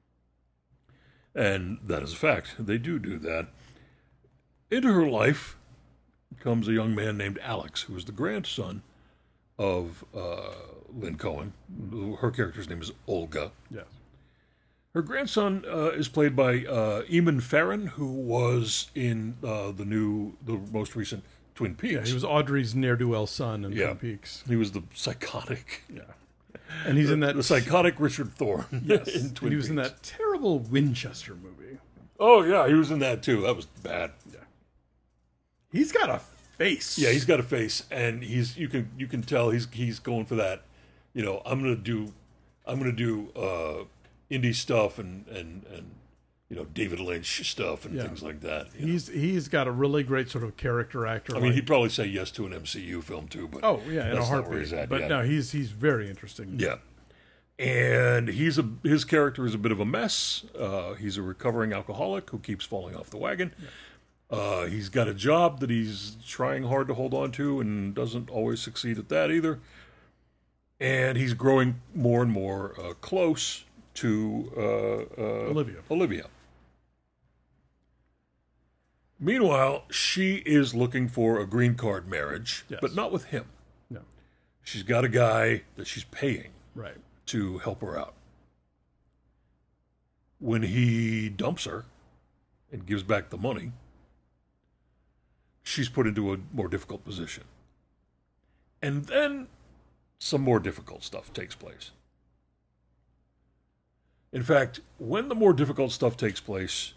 Speaker 1: And that is a fact. They do do that. Into her life comes a young man named Alex, who is the grandson of uh, Lynn Cohen. Her character's name is Olga.
Speaker 2: Yes.
Speaker 1: Her grandson uh, is played by uh, Eamon Farron, who was in uh, the new, the most recent Twin Peaks.
Speaker 2: Yeah, he was Audrey's ne'er-do-well son in
Speaker 1: Yeah.
Speaker 2: Twin Peaks.
Speaker 1: He was the psychotic,
Speaker 2: Yeah. And he's in that...
Speaker 1: the psychotic Richard Thorne
Speaker 2: yes.
Speaker 1: in
Speaker 2: And
Speaker 1: Twin
Speaker 2: he was
Speaker 1: Peaks.
Speaker 2: in that terrible Winchester movie.
Speaker 1: Oh yeah, he was in that too. That was bad.
Speaker 2: He's got a face.
Speaker 1: Yeah, he's got a face, and he's you can you can tell he's he's going for that. You know, I'm gonna do, I'm gonna do uh, indie stuff and and and you know David Lynch stuff and
Speaker 2: Yeah.
Speaker 1: things like that. you know.
Speaker 2: He's he's got a really great sort of character actor.
Speaker 1: I mean, he'd probably say yes to an M C U film too, but
Speaker 2: oh yeah, in
Speaker 1: that's
Speaker 2: a
Speaker 1: not where
Speaker 2: heartbeat.
Speaker 1: he's at
Speaker 2: But
Speaker 1: yet.
Speaker 2: no, he's he's very interesting.
Speaker 1: Yeah. And he's a his character is a bit of a mess. Uh, he's a recovering alcoholic who keeps falling off the wagon. Uh, he's got a job that he's trying hard to hold on to and doesn't always succeed at that either. And he's growing more and more uh, close to uh, uh,
Speaker 2: Olivia.
Speaker 1: Olivia. Meanwhile, she is looking for a green card marriage,
Speaker 2: Yes.
Speaker 1: but not with him.
Speaker 2: No.
Speaker 1: She's got a guy that she's paying
Speaker 2: Right.
Speaker 1: to help her out. When he dumps her and gives back the money, she's put into a more difficult position. And then some more difficult stuff takes place. In fact, when the more difficult stuff takes place,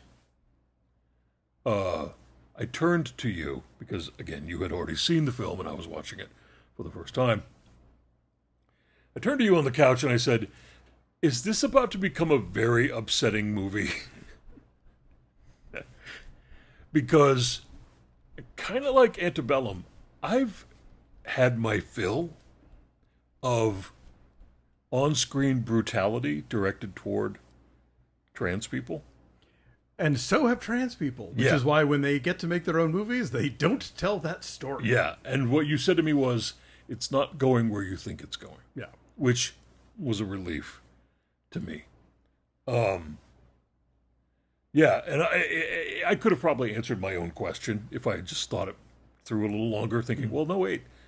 Speaker 1: uh, I turned to you, because, again, you had already seen the film and I was watching it for the first time. I turned to you on the couch and I said, is this about to become a very upsetting movie? Because, kind of like Antebellum, I've had my fill of on-screen brutality directed toward trans people.
Speaker 2: And so have trans people, which
Speaker 1: Yeah.
Speaker 2: is why when they get to make their own movies, they don't tell that story.
Speaker 1: Yeah, and what you said to me was, it's not going where you think it's going,
Speaker 2: Yeah.
Speaker 1: which was a relief to me. Um, yeah, and I, I, I could have probably answered my own question if I had just thought it through a little longer, thinking, well, no, wait,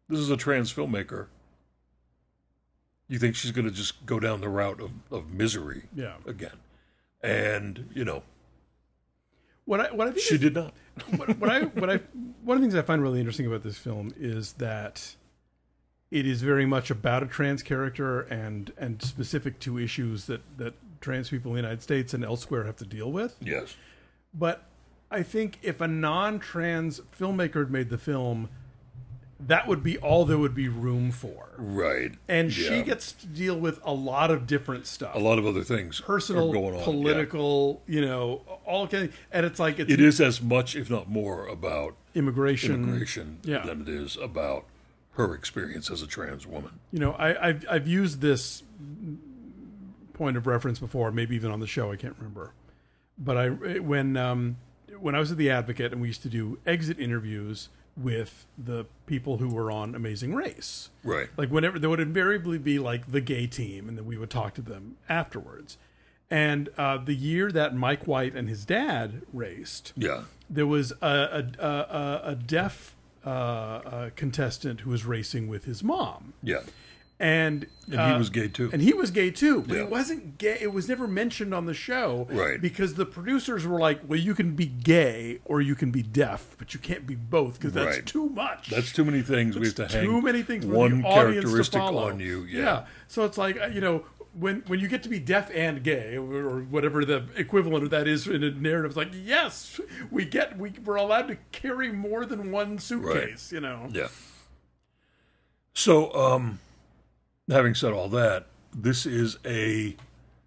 Speaker 1: This is a trans filmmaker. You think she's going to just go down the route of, of misery
Speaker 2: Yeah.
Speaker 1: again. And, you know,
Speaker 2: What I what I think
Speaker 1: she
Speaker 2: is,
Speaker 1: did not.
Speaker 2: what, what I what I one of the things I find really interesting about this film is that it is very much about a trans character and and specific to issues that that trans people in the United States and elsewhere have to deal with.
Speaker 1: Yes.
Speaker 2: But I think if a non-trans filmmaker had made the film, that would be all there would be room for.
Speaker 1: Right.
Speaker 2: And
Speaker 1: Yeah.
Speaker 2: she gets to deal with a lot of different stuff.
Speaker 1: A lot of other things
Speaker 2: Personal,
Speaker 1: are going on.
Speaker 2: political, you know, all kind of, and it's like it's
Speaker 1: Yeah. It is as much, if not more, about
Speaker 2: immigration.
Speaker 1: immigration
Speaker 2: Yeah.
Speaker 1: than it is about her experience as a trans woman.
Speaker 2: You know, I, I've I've used this point of reference before, maybe even on the show. I can't remember, but I when um, when I was at the Advocate and we used to do exit interviews with the people who were on Amazing Race.
Speaker 1: Right.
Speaker 2: Like whenever there would invariably be like the gay team, and then we would talk to them afterwards. And uh, the year that Mike White and his dad raced,
Speaker 1: Yeah.
Speaker 2: there was a a, a, a deaf uh, uh, contestant who was racing with his mom,
Speaker 1: Yeah.
Speaker 2: and
Speaker 1: And
Speaker 2: uh,
Speaker 1: he was gay too.
Speaker 2: and he was gay too, but
Speaker 1: Yeah.
Speaker 2: it wasn't gay. It was never mentioned on the show,
Speaker 1: Right.
Speaker 2: Because the producers were like, "Well, you can be gay or you can be deaf, but you can't be both because that's
Speaker 1: Right.
Speaker 2: too much.
Speaker 1: That's too many things. We have to hang
Speaker 2: too many things for
Speaker 1: one
Speaker 2: the audience to
Speaker 1: characteristic
Speaker 2: follow.
Speaker 1: on you. Yeah.
Speaker 2: So it's like uh, you know when when you get to be deaf and gay or, or whatever the equivalent of that is in a narrative, it's like yes, we get we we're allowed to carry more than one suitcase. You know.
Speaker 1: Yeah. So, um, having said all that, this is a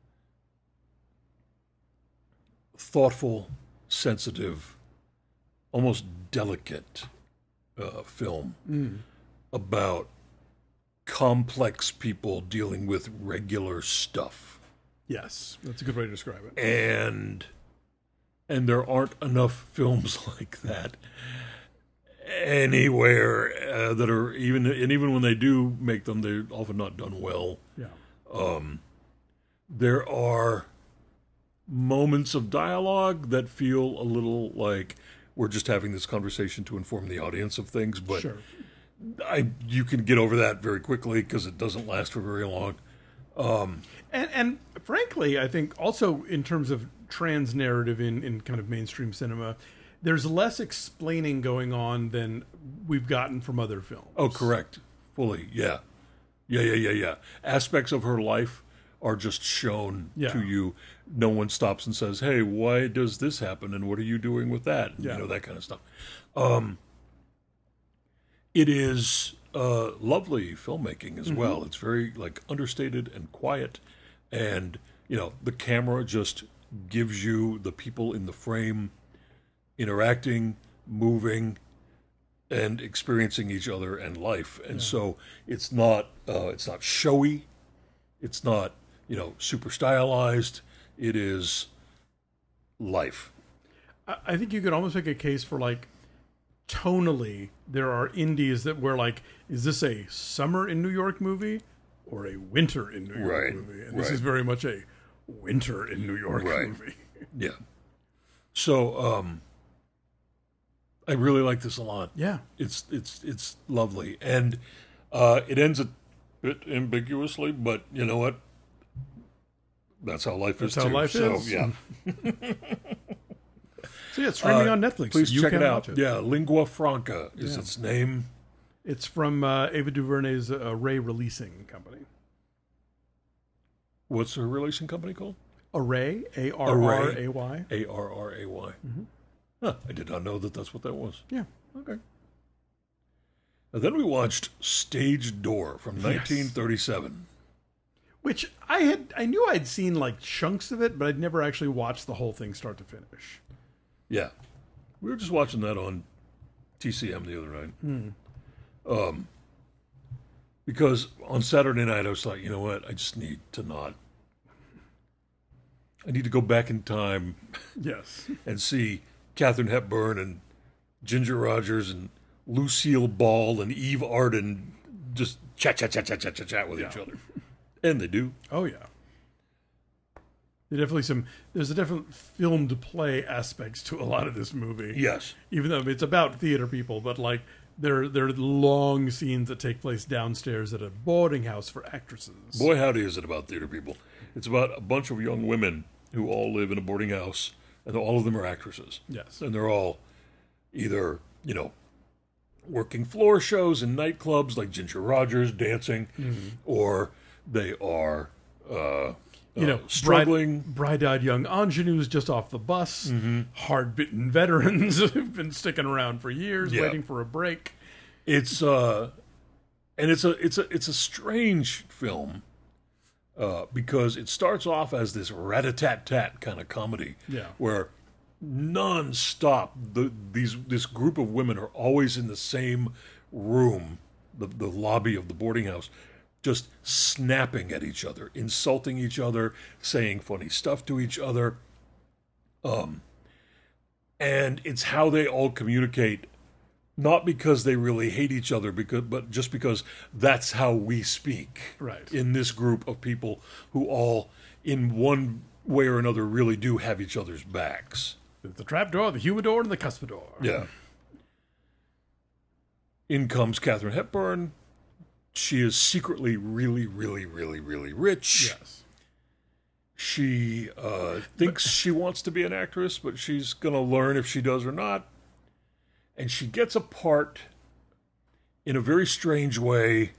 Speaker 1: thoughtful, sensitive, almost delicate uh, film
Speaker 2: Mm.
Speaker 1: about complex people dealing with regular stuff.
Speaker 2: Yes, that's a good way to describe it.
Speaker 1: And and there aren't enough films like that anywhere uh, that are even and even when they do make them, they're often not done well.
Speaker 2: Yeah.
Speaker 1: There are moments of dialogue that feel a little like we're just having this conversation to inform the audience of things, but
Speaker 2: Sure.
Speaker 1: I you can get over that very quickly because it doesn't last for very long.
Speaker 2: And and frankly, I think also in terms of trans narrative in, in kind of mainstream cinema, there's less explaining going on than we've gotten from other films.
Speaker 1: Oh, correct. Fully, yeah. Yeah, yeah, yeah, yeah. Aspects of her life are just shown
Speaker 2: Yeah.
Speaker 1: to you. No one stops and says, hey, why does this happen and what are you doing with that?
Speaker 2: Yeah.
Speaker 1: You know, that kind of stuff. Um, it is uh, lovely filmmaking as well. It's very, like, understated and quiet. And, you know, the camera just gives you the people in the frame interacting, moving, and experiencing each other and life. And so it's not uh, it's not showy. It's not, you know, super stylized. It is life.
Speaker 2: I, I think you could almost make a case for like tonally, there are indies that were like, is this a summer in New York movie or a winter in New York
Speaker 1: Right,
Speaker 2: movie? And this
Speaker 1: right.
Speaker 2: is very much a winter in New York
Speaker 1: Right.
Speaker 2: movie.
Speaker 1: Yeah. So um, I really like this a lot.
Speaker 2: Yeah.
Speaker 1: It's it's it's lovely, and uh, it ends a bit ambiguously, but you know what? That's how life is.
Speaker 2: That's how
Speaker 1: too.
Speaker 2: life
Speaker 1: so,
Speaker 2: is.
Speaker 1: Yeah.
Speaker 2: So yeah, it's streaming
Speaker 1: Uh,
Speaker 2: on Netflix.
Speaker 1: Please
Speaker 2: You
Speaker 1: check
Speaker 2: can
Speaker 1: it out.
Speaker 2: watch it.
Speaker 1: Yeah, Lingua Franca is
Speaker 2: Yeah.
Speaker 1: its name.
Speaker 2: It's from uh, Ava DuVernay's uh, Array Releasing Company.
Speaker 1: What's her releasing company called?
Speaker 2: Array, A R R A Y.
Speaker 1: A R R A Y. Huh, I did not know that that's what that was.
Speaker 2: Yeah.
Speaker 1: Okay. And then we watched Stage Door from nineteen thirty-seven.
Speaker 2: Which I had, I knew I'd seen like chunks of it, but I'd never actually watched the whole thing start to finish.
Speaker 1: Yeah. We were just watching that on T C M the other night. Um, because on Saturday night I was like, you know what? I just need to not. I need to go back in time
Speaker 2: Yes.
Speaker 1: and see Katharine Hepburn and Ginger Rogers and Lucille Ball and Eve Arden just chat, chat, chat, chat, chat, chat, chat with
Speaker 2: Yeah.
Speaker 1: each other. And they do.
Speaker 2: Oh yeah. There's definitely some. There's a different filmed play aspects to a lot of this movie.
Speaker 1: Yes.
Speaker 2: Even though it's about theater people, but like They're they're long scenes that take place downstairs at a boarding house for actresses.
Speaker 1: Boy, howdy is it about theater people. It's about a bunch of young women who all live in a boarding house, and all of them are actresses.
Speaker 2: Yes.
Speaker 1: And they're all either, you know, working floor shows in nightclubs like Ginger Rogers dancing,
Speaker 2: Mm-hmm.
Speaker 1: or they are, uh,
Speaker 2: You know,
Speaker 1: uh, struggling.
Speaker 2: Bright, bright-eyed young ingenues just off the bus, hard-bitten veterans who've been sticking around for years,
Speaker 1: Yeah.
Speaker 2: waiting for a break.
Speaker 1: It's uh, and it's a it's a it's a strange film, uh, because it starts off as this rat-a-tat-tat kind of comedy,
Speaker 2: Yeah.
Speaker 1: where non-stop the these this group of women are always in the same room, the the lobby of the boarding house, just snapping at each other, insulting each other, saying funny stuff to each other. Um, and it's how they all communicate, not because they really hate each other, because but just because that's how we speak.
Speaker 2: Right.
Speaker 1: In this group of people who all, in one way or another, really do have each other's backs.
Speaker 2: The trapdoor, the humidor, and the cuspidor.
Speaker 1: Yeah. In comes Katharine Hepburn. She is secretly really, really, really, really rich.
Speaker 2: Yes.
Speaker 1: She uh, thinks she wants to be an actress, but she's going to learn if she does or not. And she gets a part in a very strange way.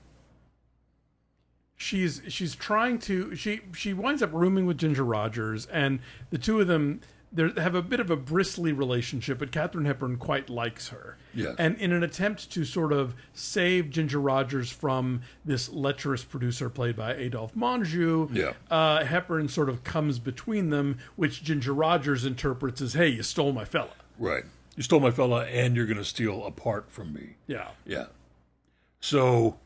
Speaker 2: She's she's trying to she she winds up rooming with Ginger Rogers, and the two of them they have a bit of a bristly relationship, but Katharine Hepburn quite likes her.
Speaker 1: Yes.
Speaker 2: And in an attempt to sort of save Ginger Rogers from this lecherous producer played by Adolphe Menjou,
Speaker 1: Yeah.
Speaker 2: uh, Hepburn sort of comes between them, which Ginger Rogers interprets as, hey, you stole my fella.
Speaker 1: Right. You stole my fella, and you're going to steal a part from me.
Speaker 2: Yeah.
Speaker 1: Yeah. So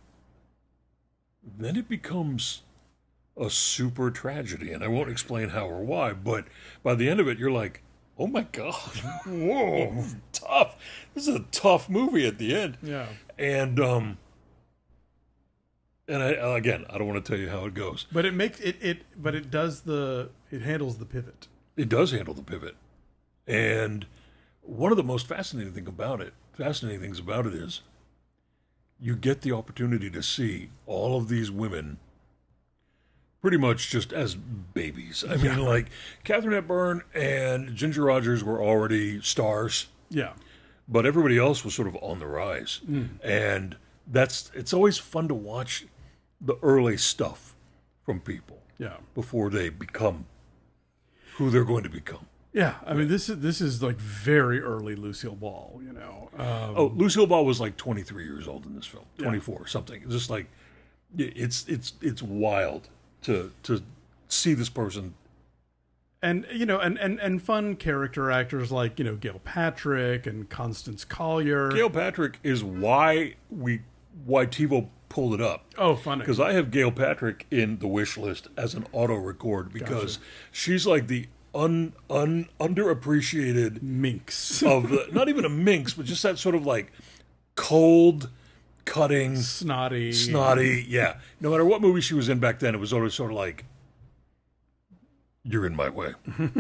Speaker 1: then it becomes a super tragedy, and I won't explain how or why, but by the end of it, you're like, oh my God, whoa, tough. This is a tough movie at the end.
Speaker 2: Yeah.
Speaker 1: And, um, and I, again, I don't want to tell you how it goes.
Speaker 2: But it makes it, it but it does the it handles the pivot.
Speaker 1: It does handle the pivot. And one of the most fascinating thing about it, fascinating things about it is you get the opportunity to see all of these women pretty much just as babies. I mean, like, Katharine Hepburn and Ginger Rogers were already stars,
Speaker 2: Yeah.
Speaker 1: but everybody else was sort of on the rise. And that's it's always fun to watch the early stuff from people
Speaker 2: Yeah.
Speaker 1: before they become who they're going to become.
Speaker 2: Yeah, I mean this is this is like very early Lucille Ball, you know. Um,
Speaker 1: Oh, Lucille Ball was like twenty-three years old in this film, twenty-four or something. It's just like it's it's it's wild to to see this person.
Speaker 2: and you know, and, and and fun character actors like, you know, Gail Patrick and Constance Collier.
Speaker 1: Gail Patrick is why we why TiVo pulled it up.
Speaker 2: Oh, funny.
Speaker 1: Because I have Gail Patrick in the wish list as an auto record because
Speaker 2: Gotcha.
Speaker 1: she's like the un, un underappreciated
Speaker 2: Minx.
Speaker 1: of the, not even a minx, but just that sort of like cold, cutting,
Speaker 2: Snotty.
Speaker 1: snotty. Yeah. No matter what movie she was in back then, it was always sort of like, you're in my way.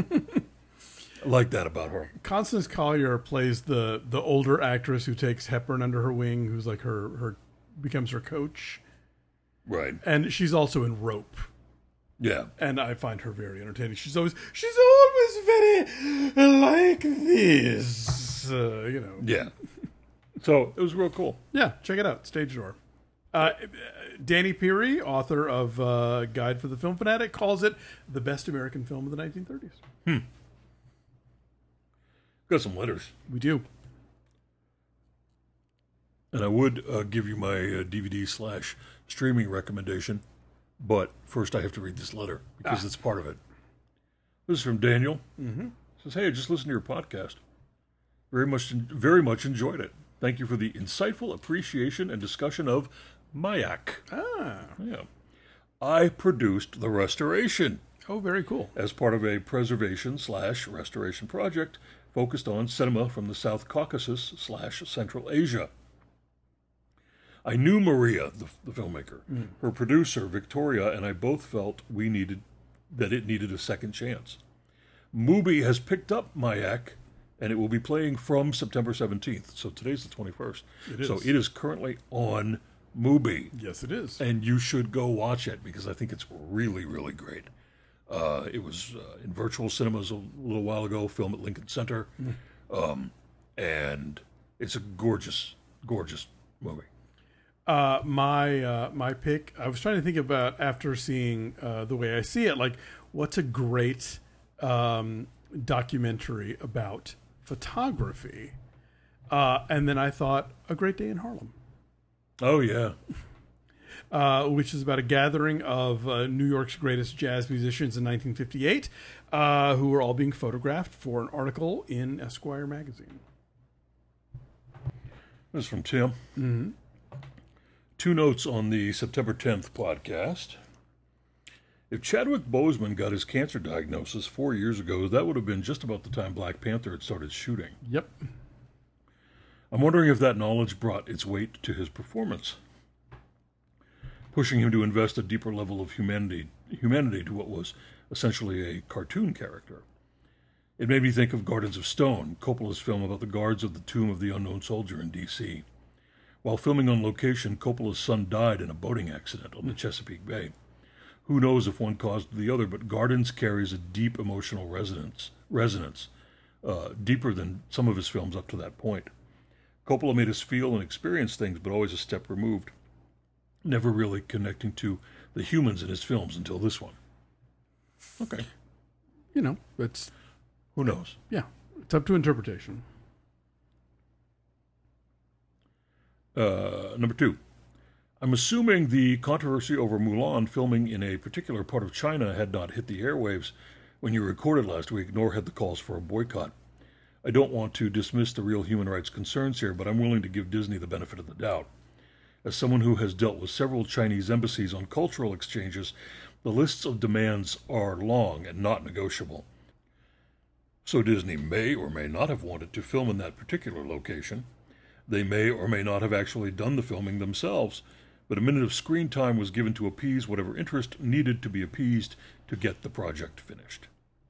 Speaker 1: I like that about her.
Speaker 2: Constance Collier plays the the older actress who takes Hepburn under her wing, who's like her her becomes her coach.
Speaker 1: Right.
Speaker 2: And she's also in Rope.
Speaker 1: Yeah.
Speaker 2: And I find her very entertaining. She's always she's always very like this, uh, you know.
Speaker 1: Yeah. So it was real cool.
Speaker 2: Yeah, check it out. Stage Door. Uh, Danny Peary, author of uh, Guide for the Film Fanatic, calls it the best American film of the nineteen thirties.
Speaker 1: Got some letters.
Speaker 2: We do.
Speaker 1: And I would uh, give you my uh, D V D slash streaming recommendation, but first I have to read this letter because
Speaker 2: Ah.
Speaker 1: it's part of it. This is from Daniel. Mm-hmm. Says, "Hey, I just listened to your podcast. Very much, very much enjoyed it. Thank you for the insightful appreciation and discussion of Mayak.
Speaker 2: Ah.
Speaker 1: Yeah, I produced the restoration
Speaker 2: Oh, very cool.
Speaker 1: as part of a preservation slash restoration project focused on cinema from the South Caucasus slash Central Asia. I knew Maria, the, the filmmaker. Her producer, Victoria, and I both felt we needed that it needed a second chance. Mubi has picked up Mayak and it will be playing from September seventeenth. So today's the twenty-first.
Speaker 2: It is.
Speaker 1: So it is currently on Mubi.
Speaker 2: Yes, it is.
Speaker 1: And you should go watch it because I think it's really, really great. Uh, it was uh, in virtual cinemas a little while ago, film at Lincoln Center. Mm. Um, and it's a gorgeous, gorgeous movie.
Speaker 2: Uh, my uh, my pick, I was trying to think about after seeing uh, The Way I See It, like what's a great um, documentary about photography? Uh, and then I thought, A Great Day in Harlem.
Speaker 1: Oh, yeah.
Speaker 2: Uh, which is about a gathering of uh, New York's greatest jazz musicians in nineteen fifty-eight, uh, who were all being photographed for an article in Esquire magazine.
Speaker 1: This is from Tim.
Speaker 2: Mm-hmm.
Speaker 1: Two notes on the September tenth podcast. If Chadwick Boseman got his cancer diagnosis four years ago, that would have been just about the time Black Panther had started shooting.
Speaker 2: Yep.
Speaker 1: I'm wondering if that knowledge brought its weight to his performance, pushing him to invest a deeper level of humanity, humanity to what was essentially a cartoon character. It made me think of Gardens of Stone, Coppola's film about the guards of the Tomb of the Unknown Soldier in D C While filming on location, Coppola's son died in a boating accident on the Chesapeake Bay. Who knows if one caused the other, but Gardens carries a deep emotional resonance, resonance uh, deeper than some of his films up to that point. Coppola made us feel and experience things, but always a step removed, never really connecting to the humans in his films until this one. Okay.
Speaker 2: You know, it's...
Speaker 1: Who knows?
Speaker 2: Yeah, it's up to interpretation.
Speaker 1: Uh, number two. I'm assuming the controversy over Mulan filming in a particular part of China had not hit the airwaves when you recorded last week, nor had the calls for a boycott. I don't want to dismiss the real human rights concerns here, but I'm willing to give Disney the benefit of the doubt. As someone who has dealt with several Chinese embassies on cultural exchanges, the lists of demands are long and not negotiable. So Disney may or may not have wanted to film in that particular location. They may or may not have actually done the filming themselves, but a minute of screen time was given to appease whatever interest needed to be appeased to get the project finished.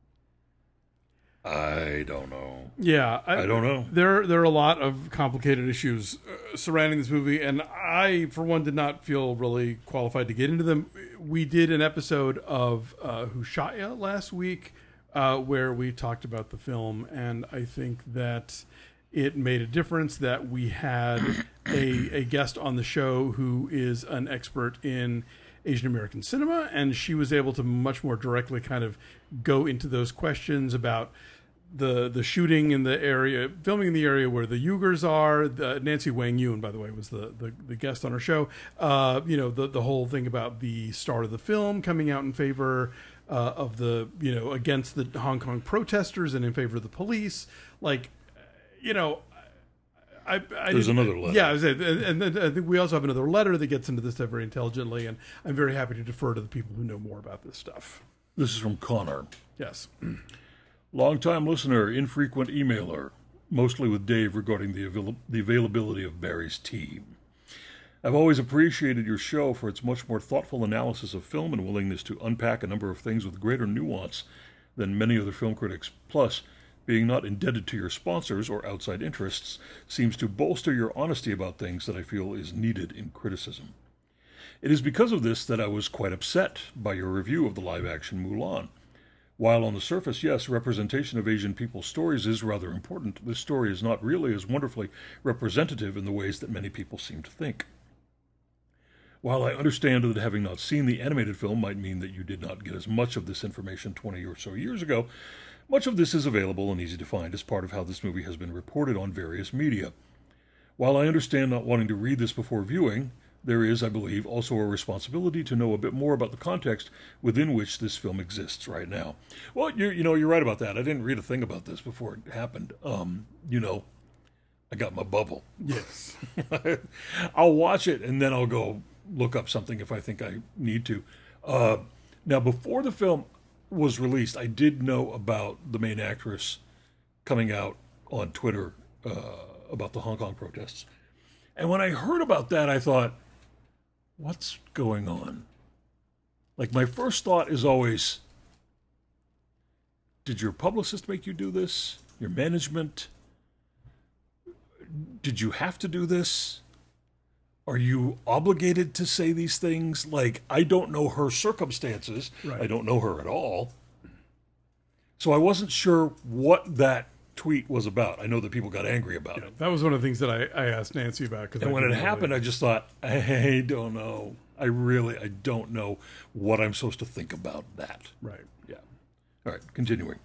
Speaker 1: I don't know.
Speaker 2: Yeah, I,
Speaker 1: I don't know.
Speaker 2: There, there are a lot of complicated issues uh, surrounding this movie, and I, for one, did not feel really qualified to get into them. We did an episode of uh, Who Shot Ya last week, uh, where we talked about the film, and I think that it made a difference that we had a, a guest on the show who is an expert in Asian American cinema, and she was able to much more directly kind of go into those questions about the the shooting in the area, filming in the area where the Uyghurs are. The, Nancy Wang Yun, by the way, was the, the, the guest on our show. Uh, you know, the, the whole thing about the start of the film coming out in favor uh, of the, you know, against the Hong Kong protesters and in favor of the police. Like, you know, I, I
Speaker 1: There's another letter.
Speaker 2: Yeah, I was, and, and I think we also have another letter that gets into this stuff very intelligently, and I'm very happy to defer to the people who know more about this stuff.
Speaker 1: This is from Connor.
Speaker 2: Yes.
Speaker 1: Long-time listener, infrequent emailer, mostly with Dave regarding the, avail- the availability of Barry's team. I've always appreciated your show for its much more thoughtful analysis of film and willingness to unpack a number of things with greater nuance than many other film critics. Plus, being not indebted to your sponsors or outside interests seems to bolster your honesty about things that I feel is needed in criticism. It is because of this that I was quite upset by your review of the live-action Mulan. While on the surface, yes, representation of Asian people's stories is rather important, this story is not really as wonderfully representative in the ways that many people seem to think. While I understand that having not seen the animated film might mean that you did not get as much of this information twenty or so years ago, much of this is available and easy to find as part of how this movie has been reported on various media. While I understand not wanting to read this before viewing, there is, I believe, also a responsibility to know a bit more about the context within which this film exists right now. Well, you you know, you're right about that. I didn't read a thing about this before it happened. Um, you know, I got my bubble.
Speaker 2: Yes.
Speaker 1: I'll watch it and then I'll go look up something if I think I need to. Uh, now, before the film was released, I did know about the main actress coming out on Twitter uh, about the Hong Kong protests. And when I heard about that, I thought, what's going on? Like, my first thought is always, did your publicist make you do this? your management? Did you have to do this? Are you obligated to say these things? Like, I don't know her circumstances.
Speaker 2: Right.
Speaker 1: I don't know her at all. So I wasn't sure what that tweet was about. I know that people got angry about
Speaker 2: Yeah,
Speaker 1: it.
Speaker 2: that was one of the things that I, I asked Nancy about. Cause
Speaker 1: And
Speaker 2: I
Speaker 1: when it
Speaker 2: didn't know
Speaker 1: happened,
Speaker 2: that-
Speaker 1: I just thought, I don't know. I really, I don't know what I'm supposed to think about that.
Speaker 2: Right.
Speaker 1: Yeah. All right, continuing.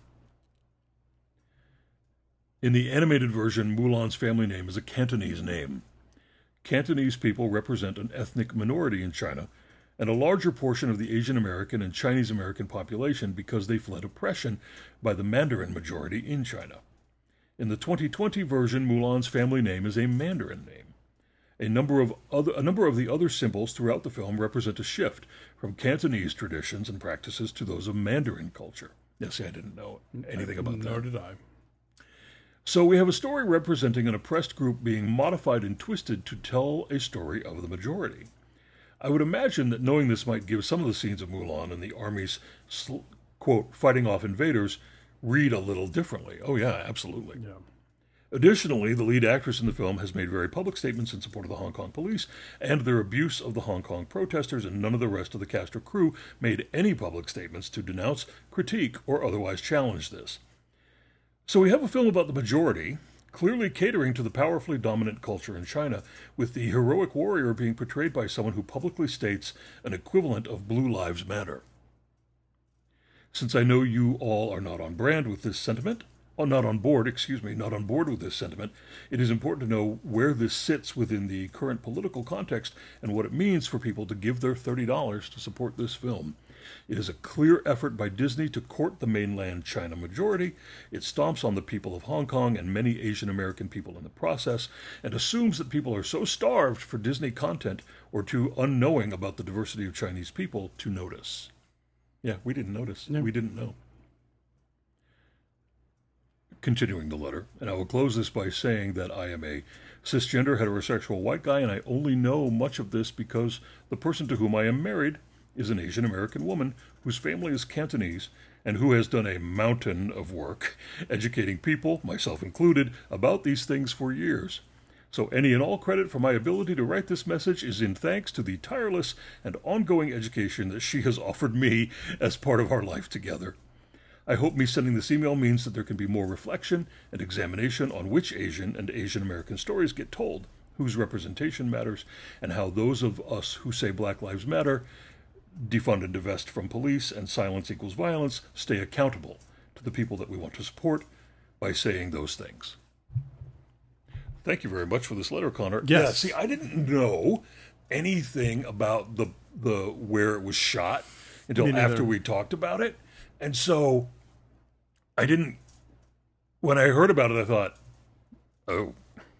Speaker 1: In the animated version, Mulan's family name is a Cantonese name. Cantonese people represent an ethnic minority in China and a larger portion of the Asian American and Chinese American population because they fled oppression by the Mandarin majority in China. In the twenty twenty version, Mulan's family name is a Mandarin name. A number of other a number of the other symbols throughout the film represent a shift from Cantonese traditions and practices to those of Mandarin culture. Yes, see, I didn't know anything about that.
Speaker 2: Nor did I.
Speaker 1: So we have a story representing an oppressed group being modified and twisted to tell a story of the majority. I would imagine that knowing this might give some of the scenes of Mulan and the army's, quote, fighting off invaders read a little differently. Oh, yeah, absolutely.
Speaker 2: Yeah.
Speaker 1: Additionally, the lead actress in the film has made very public statements in support of the Hong Kong police and their abuse of the Hong Kong protesters, and none of the rest of the cast or crew made any public statements to denounce, critique, or otherwise challenge this. So we have a film about the majority, clearly catering to the powerfully dominant culture in China, with the heroic warrior being portrayed by someone who publicly states an equivalent of Blue Lives Matter. Since I know you all are not on brand with this sentiment, or not on board, excuse me, not on board with this sentiment, it is important to know where this sits within the current political context and what it means for people to give their thirty dollars to support this film. It is a clear effort by Disney to court the mainland China majority. It stomps on the people of Hong Kong and many Asian American people in the process, and assumes that people are so starved for Disney content or too unknowing about the diversity of Chinese people to notice. Yeah, we didn't notice.
Speaker 2: No.
Speaker 1: We didn't know. Continuing the letter, and I will close this by saying that I am a cisgender heterosexual white guy, and I only know much of this because the person to whom I am married is an Asian American woman whose family is Cantonese and who has done a mountain of work educating people, myself included, about these things for years. So any and all credit for my ability to write this message is in thanks to the tireless and ongoing education that she has offered me as part of our life together. I hope me sending this email means that there can be more reflection and examination on which Asian and Asian American stories get told, whose representation matters, and how those of us who say Black Lives Matter, defund and divest from police, and silence equals violence, stay accountable to the people that we want to support by saying those things. Thank you very much for this letter, Connor.
Speaker 2: Yes.
Speaker 1: Yeah, see, I didn't know anything about the the where it was shot until
Speaker 2: Me neither.
Speaker 1: after we talked about it. And so I didn't, when I heard about it, I thought, oh,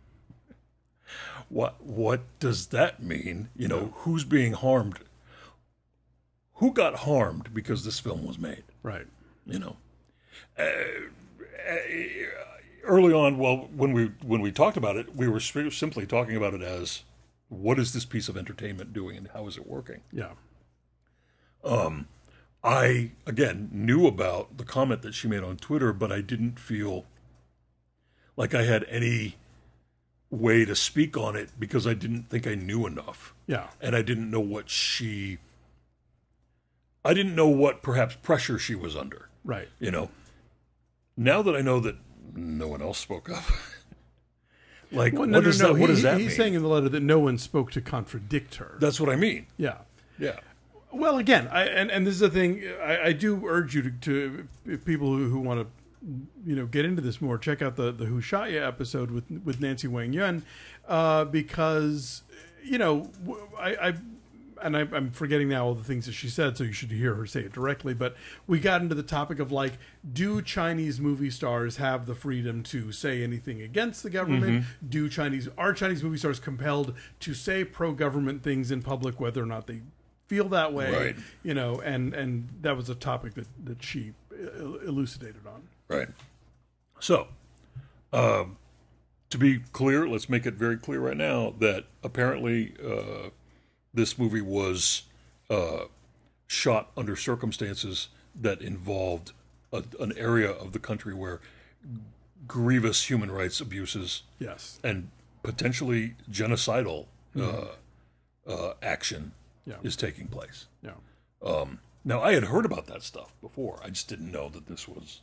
Speaker 1: what what does that mean? You know, who's being harmed? Who got harmed because this film was made?
Speaker 2: Right.
Speaker 1: You know, uh, uh, early on, well, when we when we talked about it, we were sp- simply talking about it as, what is this piece of entertainment doing and how is it working?
Speaker 2: Yeah.
Speaker 1: Um, I again knew about the comment that she made on Twitter, but I didn't feel like I had any way to speak on it because I didn't think I knew enough,
Speaker 2: Yeah.
Speaker 1: and I didn't know what she. I didn't know what perhaps pressure she was under.
Speaker 2: Right.
Speaker 1: You know, now that I know that no one else spoke up, like
Speaker 2: Well,
Speaker 1: what
Speaker 2: no, no,
Speaker 1: does
Speaker 2: no.
Speaker 1: that? What
Speaker 2: He-
Speaker 1: does that
Speaker 2: he's
Speaker 1: mean?
Speaker 2: saying in the letter that no one spoke to contradict her.
Speaker 1: That's what I mean.
Speaker 2: Yeah.
Speaker 1: Yeah.
Speaker 2: Well, again, I, and and this is the thing. I, I do urge you to, to if people who, who want to, you know, get into this more, check out the the Who Shot Ya episode with with Nancy Wang Yun, uh, because you know I. I and I, I'm forgetting now all the things that she said, so you should hear her say it directly. But we got into the topic of, like, do Chinese movie stars have the freedom to say anything against the government?
Speaker 1: Mm-hmm.
Speaker 2: Do Chinese are Chinese movie stars compelled to say pro-government things in public, whether or not they feel that way?
Speaker 1: Right.
Speaker 2: You know, and and that was a topic that that she el- elucidated on.
Speaker 1: Right. So, um, to be clear, let's make it very clear right now that apparently uh, this movie was uh, shot under circumstances that involved a, an area of the country where grievous human rights abuses
Speaker 2: Yes.
Speaker 1: and potentially genocidal uh, uh, action
Speaker 2: Yeah.
Speaker 1: is taking place.
Speaker 2: Yeah.
Speaker 1: Um, now, I had heard about that stuff before. I just didn't know that this was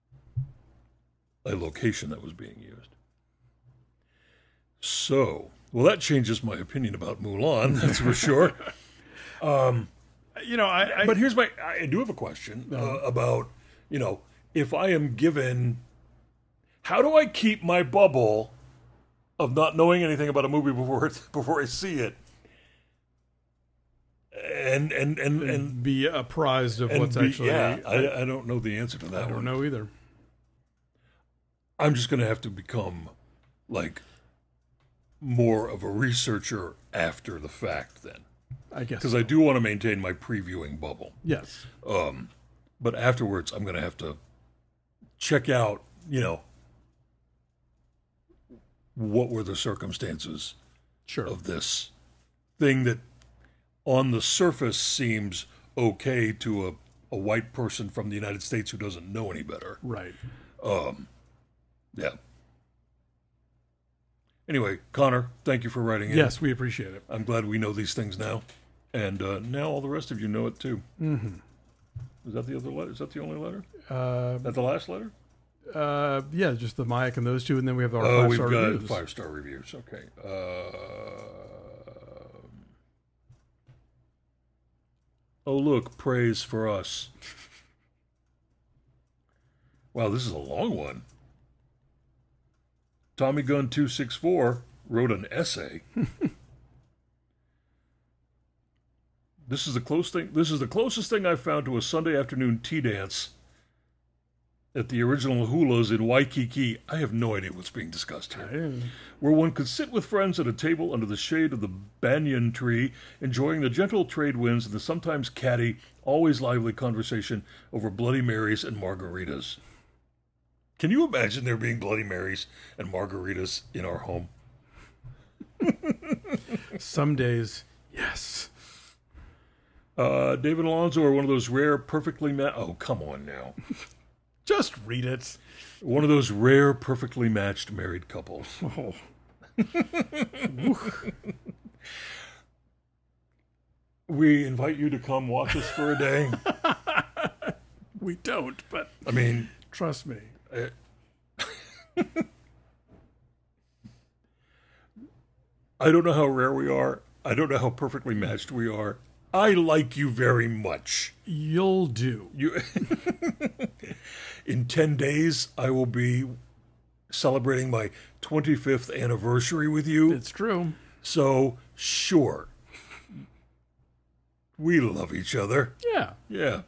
Speaker 1: a location that was being used. So, well, that changes my opinion about Mulan, that's for sure. Um,
Speaker 2: You know, I, I
Speaker 1: but here's my, I do have a question uh, about, you know, if I am given, how do I keep my bubble of not knowing anything about a movie before it, before I see it? And, and, and, and,
Speaker 2: be apprised of
Speaker 1: and
Speaker 2: what's
Speaker 1: be-
Speaker 2: actually.
Speaker 1: yeah, I, I don't know the answer to that
Speaker 2: I don't
Speaker 1: one.
Speaker 2: know either.
Speaker 1: I'm just going to have to become like more of a researcher after the fact then,
Speaker 2: I guess.
Speaker 1: because I do want to maintain my previewing bubble.
Speaker 2: Yes.
Speaker 1: Um, but afterwards, I'm going to have to check out, you know, what were the circumstances
Speaker 2: Sure.
Speaker 1: of this thing that on the surface seems okay to a, a white person from the United States who doesn't know any better.
Speaker 2: Right.
Speaker 1: Yeah. Anyway, Connor, thank you for writing in.
Speaker 2: Yes, we appreciate it.
Speaker 1: I'm glad we know these things now. And uh, now all the rest of you know it too.
Speaker 2: Mm-hmm.
Speaker 1: Is that the other letter? Is that the only letter?
Speaker 2: Uh,
Speaker 1: Is that the last letter?
Speaker 2: uh, yeah, just the Mayak and those two, and then we have our
Speaker 1: Oh,
Speaker 2: five
Speaker 1: we've
Speaker 2: star
Speaker 1: got
Speaker 2: reviews.
Speaker 1: five star reviews. Okay. Uh, oh, look, praise for us. Wow, this is a long one. Tommy Gun two six four wrote an essay. This is the close thing. This is the closest thing I've found to a Sunday afternoon tea dance at the original Hula's in Waikiki. I have no idea what's being discussed here.
Speaker 2: I didn't-
Speaker 1: Where one could sit with friends at a table under the shade of the banyan tree, enjoying the gentle trade winds and the sometimes catty, always lively conversation over Bloody Marys and margaritas. Can you imagine there being Bloody Marys and margaritas in our home?
Speaker 2: Some days, yes.
Speaker 1: Uh, David Alonso are one of those rare, perfectly ma- oh, come on now.
Speaker 2: Just read it.
Speaker 1: One of those rare, perfectly matched married couples.
Speaker 2: Oh.
Speaker 1: We invite you to come watch us for a day.
Speaker 2: We don't, but
Speaker 1: I mean,
Speaker 2: trust me.
Speaker 1: I don't know how rare we are. I don't know how perfectly matched we are. I like you very much.
Speaker 2: You'll do.
Speaker 1: You, in ten days, I will be celebrating my twenty-fifth anniversary with you.
Speaker 2: It's true.
Speaker 1: So, sure. We love each other.
Speaker 2: Yeah.
Speaker 1: Yeah.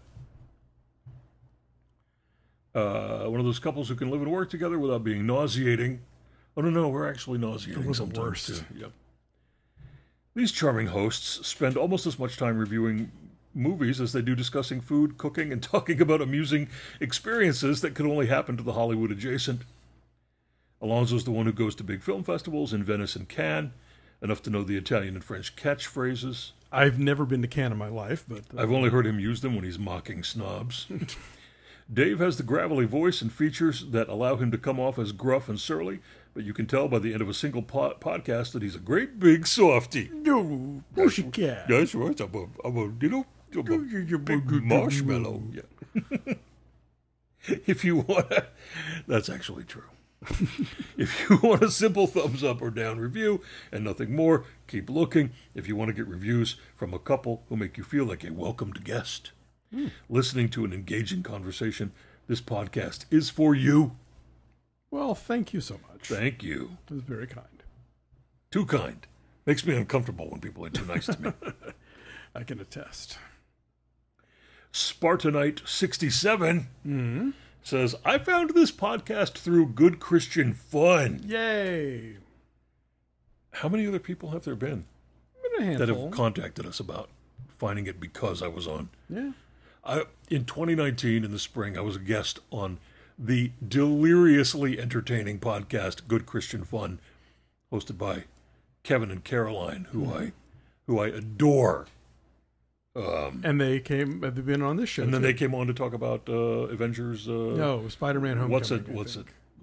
Speaker 1: Uh, one of those couples who can live and work together without being nauseating. Oh, no, no, we're actually nauseating
Speaker 2: We're the
Speaker 1: sometimes,
Speaker 2: worst.
Speaker 1: too. Yep. These charming hosts spend almost as much time reviewing movies as they do discussing food, cooking, and talking about amusing experiences that could only happen to the Hollywood adjacent. Alonso's the one who goes to big film festivals in Venice and Cannes, enough to know the Italian and French catchphrases.
Speaker 2: I've never been to Cannes in my life, but uh,
Speaker 1: I've only heard him use them when he's mocking snobs. Dave has the gravelly voice and features that allow him to come off as gruff and surly, but you can tell by the end of a single po- podcast that he's a great big softy.
Speaker 2: no, pussycat.
Speaker 1: That's right. I'm a, I'm a little I'm a big marshmallow. Yeah. If you want to, that's actually true. If you want a simple thumbs up or down review and nothing more, keep looking. If you want to get reviews from a couple who make you feel like a welcomed guest, mm. listening to an engaging conversation, this podcast is for you.
Speaker 2: Well, thank you so much.
Speaker 1: Thank you.
Speaker 2: It was very kind.
Speaker 1: Too kind. Makes me uncomfortable when people are too nice to me.
Speaker 2: I can attest.
Speaker 1: Spartanite sixty-seven
Speaker 2: Mm-hmm.
Speaker 1: says, I found this podcast through Good Christian Fun.
Speaker 2: Yay.
Speaker 1: How many other people have there been
Speaker 2: Been a
Speaker 1: that
Speaker 2: handful.
Speaker 1: have contacted us about finding it because I was on?
Speaker 2: Yeah.
Speaker 1: I, in twenty nineteen, in the spring, I was a guest on the deliriously entertaining podcast Good Christian Fun, hosted by Kevin and Caroline, who
Speaker 2: Mm-hmm.
Speaker 1: I who I adore. Um,
Speaker 2: And they came, they've been on this show.
Speaker 1: and then
Speaker 2: too.
Speaker 1: they came on to talk about uh, Avengers. Uh,
Speaker 2: No, Spider-Man Homecoming.
Speaker 1: what's it?
Speaker 2: I
Speaker 1: What's
Speaker 2: think.
Speaker 1: it? What?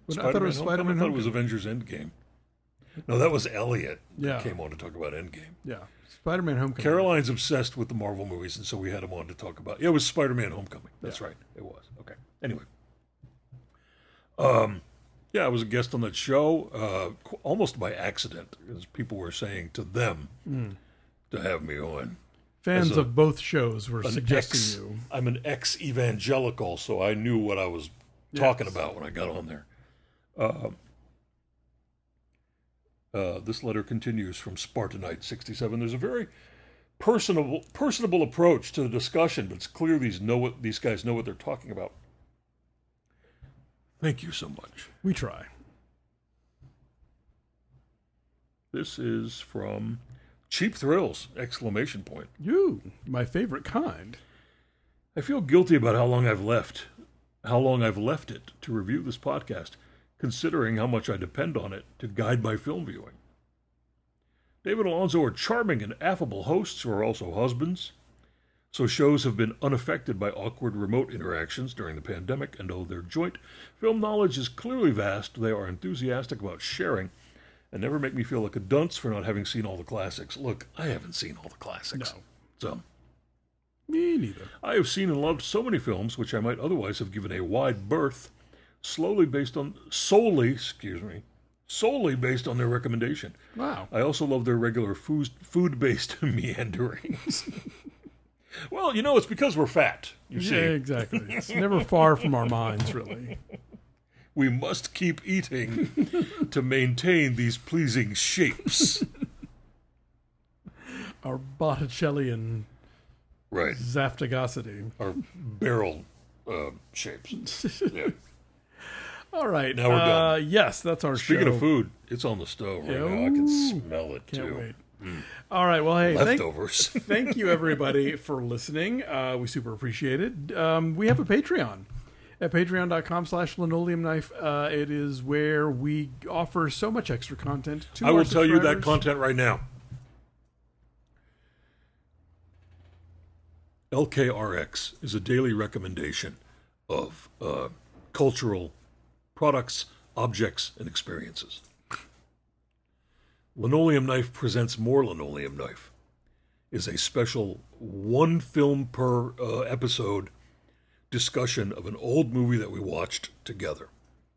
Speaker 2: But I thought it was
Speaker 1: Spider-Man
Speaker 2: Spider-Man
Speaker 1: Homecoming? I thought it was
Speaker 2: Homecoming.
Speaker 1: Avengers Endgame. No, that was Elliot
Speaker 2: Yeah.
Speaker 1: that came on to talk about Endgame.
Speaker 2: Yeah, Spider-Man Homecoming.
Speaker 1: Caroline's obsessed with the Marvel movies, and so we had him on to talk about. Yeah, it was Spider-Man Homecoming. That's
Speaker 2: Yeah.
Speaker 1: right. It was. Okay. Anyway. Um, yeah, I was a guest on that show, uh, qu- almost by accident, as people were saying to them
Speaker 2: Mm.
Speaker 1: to have me on.
Speaker 2: Fans
Speaker 1: as a-
Speaker 2: of both shows were
Speaker 1: An
Speaker 2: suggesting
Speaker 1: ex,
Speaker 2: you.
Speaker 1: I'm an ex-evangelical, so I knew what I was talking about when I got on there. Uh, uh, this letter continues from Spartanite sixty-seven. There's a very personable, personable approach to the discussion, but it's clear these know what these guys know what they're talking about. Thank you so much.
Speaker 2: We try.
Speaker 1: This is from Cheap Thrills! Exclamation point.
Speaker 2: You, my favorite kind.
Speaker 1: I feel guilty about how long I've left, how long I've left it to review this podcast, considering how much I depend on it to guide my film viewing. David and Alonzo are charming and affable hosts who are also husbands, so shows have been unaffected by awkward remote interactions during the pandemic, and though their joint film knowledge is clearly vast, they are enthusiastic about sharing and never make me feel like a dunce for not having seen all the classics. Look, I haven't seen all the classics.
Speaker 2: No.
Speaker 1: So,
Speaker 2: Me neither.
Speaker 1: I have seen and loved so many films which I might otherwise have given a wide berth, slowly based on, solely, excuse me, solely based on their recommendation.
Speaker 2: Wow.
Speaker 1: I also love their regular food, food-based meanderings. Well, you know, it's because we're fat, you see.
Speaker 2: Yeah, exactly. It's never far from our minds, really.
Speaker 1: We must keep eating to maintain these pleasing shapes.
Speaker 2: Our Botticellian
Speaker 1: Right.
Speaker 2: zaftigosity.
Speaker 1: Our barrel uh, shapes. Yeah.
Speaker 2: All right.
Speaker 1: Now we're
Speaker 2: uh,
Speaker 1: done.
Speaker 2: Yes, that's our
Speaker 1: Speaking
Speaker 2: show.
Speaker 1: of food, it's on the stove right
Speaker 2: Yeah,
Speaker 1: now. I can
Speaker 2: ooh.
Speaker 1: smell it,
Speaker 2: Can't
Speaker 1: too.
Speaker 2: wait. All right. Well, hey, thank,
Speaker 1: Leftovers.
Speaker 2: thank you, everybody, for listening. Uh, we super appreciate it. Um, we have a Patreon at patreon.com slash linoleum knife. Uh, it is where we offer so much extra content to
Speaker 1: I
Speaker 2: our
Speaker 1: will tell you that
Speaker 2: subscribers.
Speaker 1: content right now. L K R X is a daily recommendation of uh, cultural products, objects, and experiences. Linoleum Knife Presents More Linoleum Knife is a special one film per uh, episode discussion of an old movie that we watched together.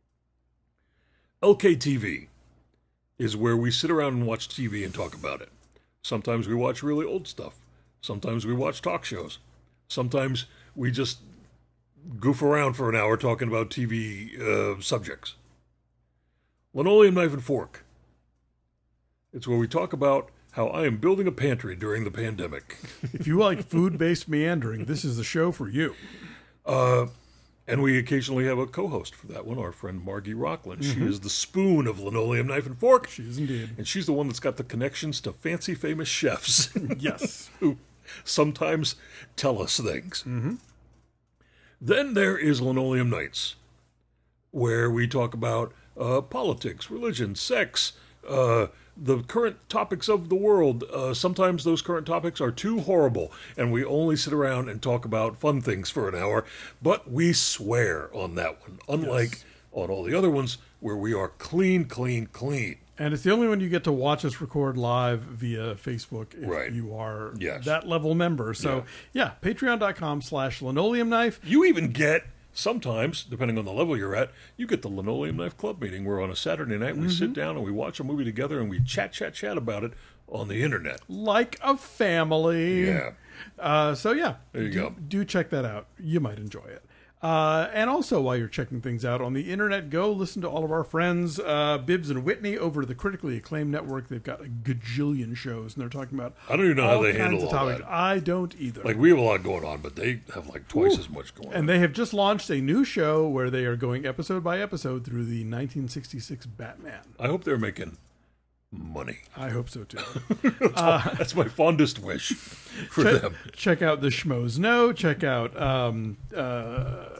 Speaker 1: L K T V is where we sit around and watch T V and talk about it. Sometimes we watch really old stuff. Sometimes we watch talk shows. Sometimes we just goof around for an hour talking about T V uh, subjects. Linoleum Knife and Fork. It's where we talk about how I am building a pantry during the pandemic.
Speaker 2: If you like food-based meandering, this is the show for you.
Speaker 1: Uh, and we occasionally have a co-host for that one, our friend Margie Rockland.
Speaker 2: Mm-hmm.
Speaker 1: She is the spoon of Linoleum Knife and Fork.
Speaker 2: She is indeed.
Speaker 1: And she's the one that's got the connections to fancy famous chefs
Speaker 2: Yes.
Speaker 1: who sometimes tell us things.
Speaker 2: Mm-hmm.
Speaker 1: Then there is Linoleum Nights, where we talk about uh, politics, religion, sex, uh, the current topics of the world. Uh, sometimes those current topics are too horrible, and we only sit around and talk about fun things for an hour, but we swear on that one, unlike
Speaker 2: Yes.
Speaker 1: on all the other ones where we are clean, clean, clean.
Speaker 2: And it's the only one you get to watch us record live via Facebook if
Speaker 1: Right.
Speaker 2: you are
Speaker 1: Yes.
Speaker 2: that level member. So, yeah, patreon.com slash linoleum knife.
Speaker 1: You even get, sometimes, depending on the level you're at, you get the Linoleum Knife Club meeting where on a Saturday night we sit down and we watch a movie together and we chat, chat, chat about it on the internet.
Speaker 2: Like a family.
Speaker 1: Yeah.
Speaker 2: Uh, so, yeah.
Speaker 1: There you
Speaker 2: do,
Speaker 1: go.
Speaker 2: Do check that out. You might enjoy it. Uh, and also, while you're checking things out on the internet, go listen to all of our friends, uh, Bibbs and Whitney, over the critically acclaimed network. They've got a gajillion shows, and they're talking about
Speaker 1: I don't even know
Speaker 2: all
Speaker 1: how they
Speaker 2: kinds
Speaker 1: handle
Speaker 2: of
Speaker 1: all
Speaker 2: topics.
Speaker 1: that.
Speaker 2: I don't either.
Speaker 1: Like, we have a lot going on, but they have like twice
Speaker 2: Ooh.
Speaker 1: as much going on.
Speaker 2: And they have just launched a new show where they are going episode by episode through the nineteen sixty-six Batman.
Speaker 1: I hope they're making money.
Speaker 2: I hope so too.
Speaker 1: That's my fondest wish for
Speaker 2: check,
Speaker 1: them.
Speaker 2: check out the Schmoes Know. Check out um, uh,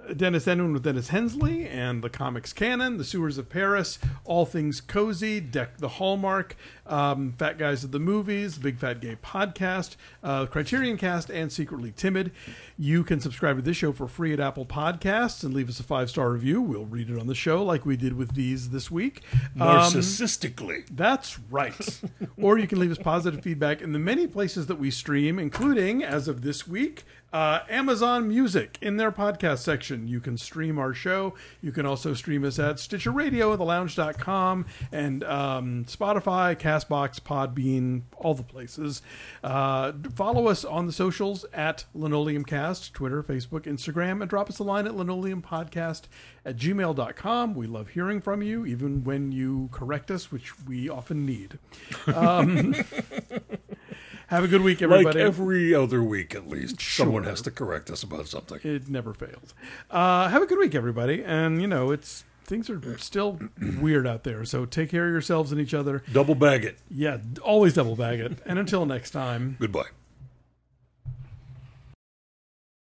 Speaker 2: Dennis Enwin with Dennis Hensley and the Comics Canon, The Sewers of Paris, All Things Cozy, Deck the Hallmark, um, Fat Guys of the Movies, Big Fat Gay Podcast, uh, Criterion Cast, and Secretly Timid. You can subscribe to this show for free at Apple Podcasts and leave us a five-star review. We'll read it on the show like we did with these this week.
Speaker 1: Narcissistically.
Speaker 2: Um, that's right. Or you can leave us positive feedback in the many places that we stream, including, as of this week, uh, Amazon Music. In their podcast section, you can stream our show. You can also stream us at Stitcher Radio, the lounge dot com, and um, Spotify, CastBox, Podbean, all the places. Uh, follow us on the socials at LinoleumCast, Twitter, Facebook, Instagram, and drop us a line at linoleumpodcast at gmail dot com. We love hearing from you, even when you correct us, which we often need. Um, have a good week, everybody.
Speaker 1: Like every other week, at least.
Speaker 2: Sure.
Speaker 1: Someone has to correct us about something.
Speaker 2: It never fails. Uh, have a good week, everybody. And, you know, it's things are still weird out there. So take care of yourselves and each other.
Speaker 1: Double bag it.
Speaker 2: Yeah, always double bag it. And until next time.
Speaker 1: Goodbye.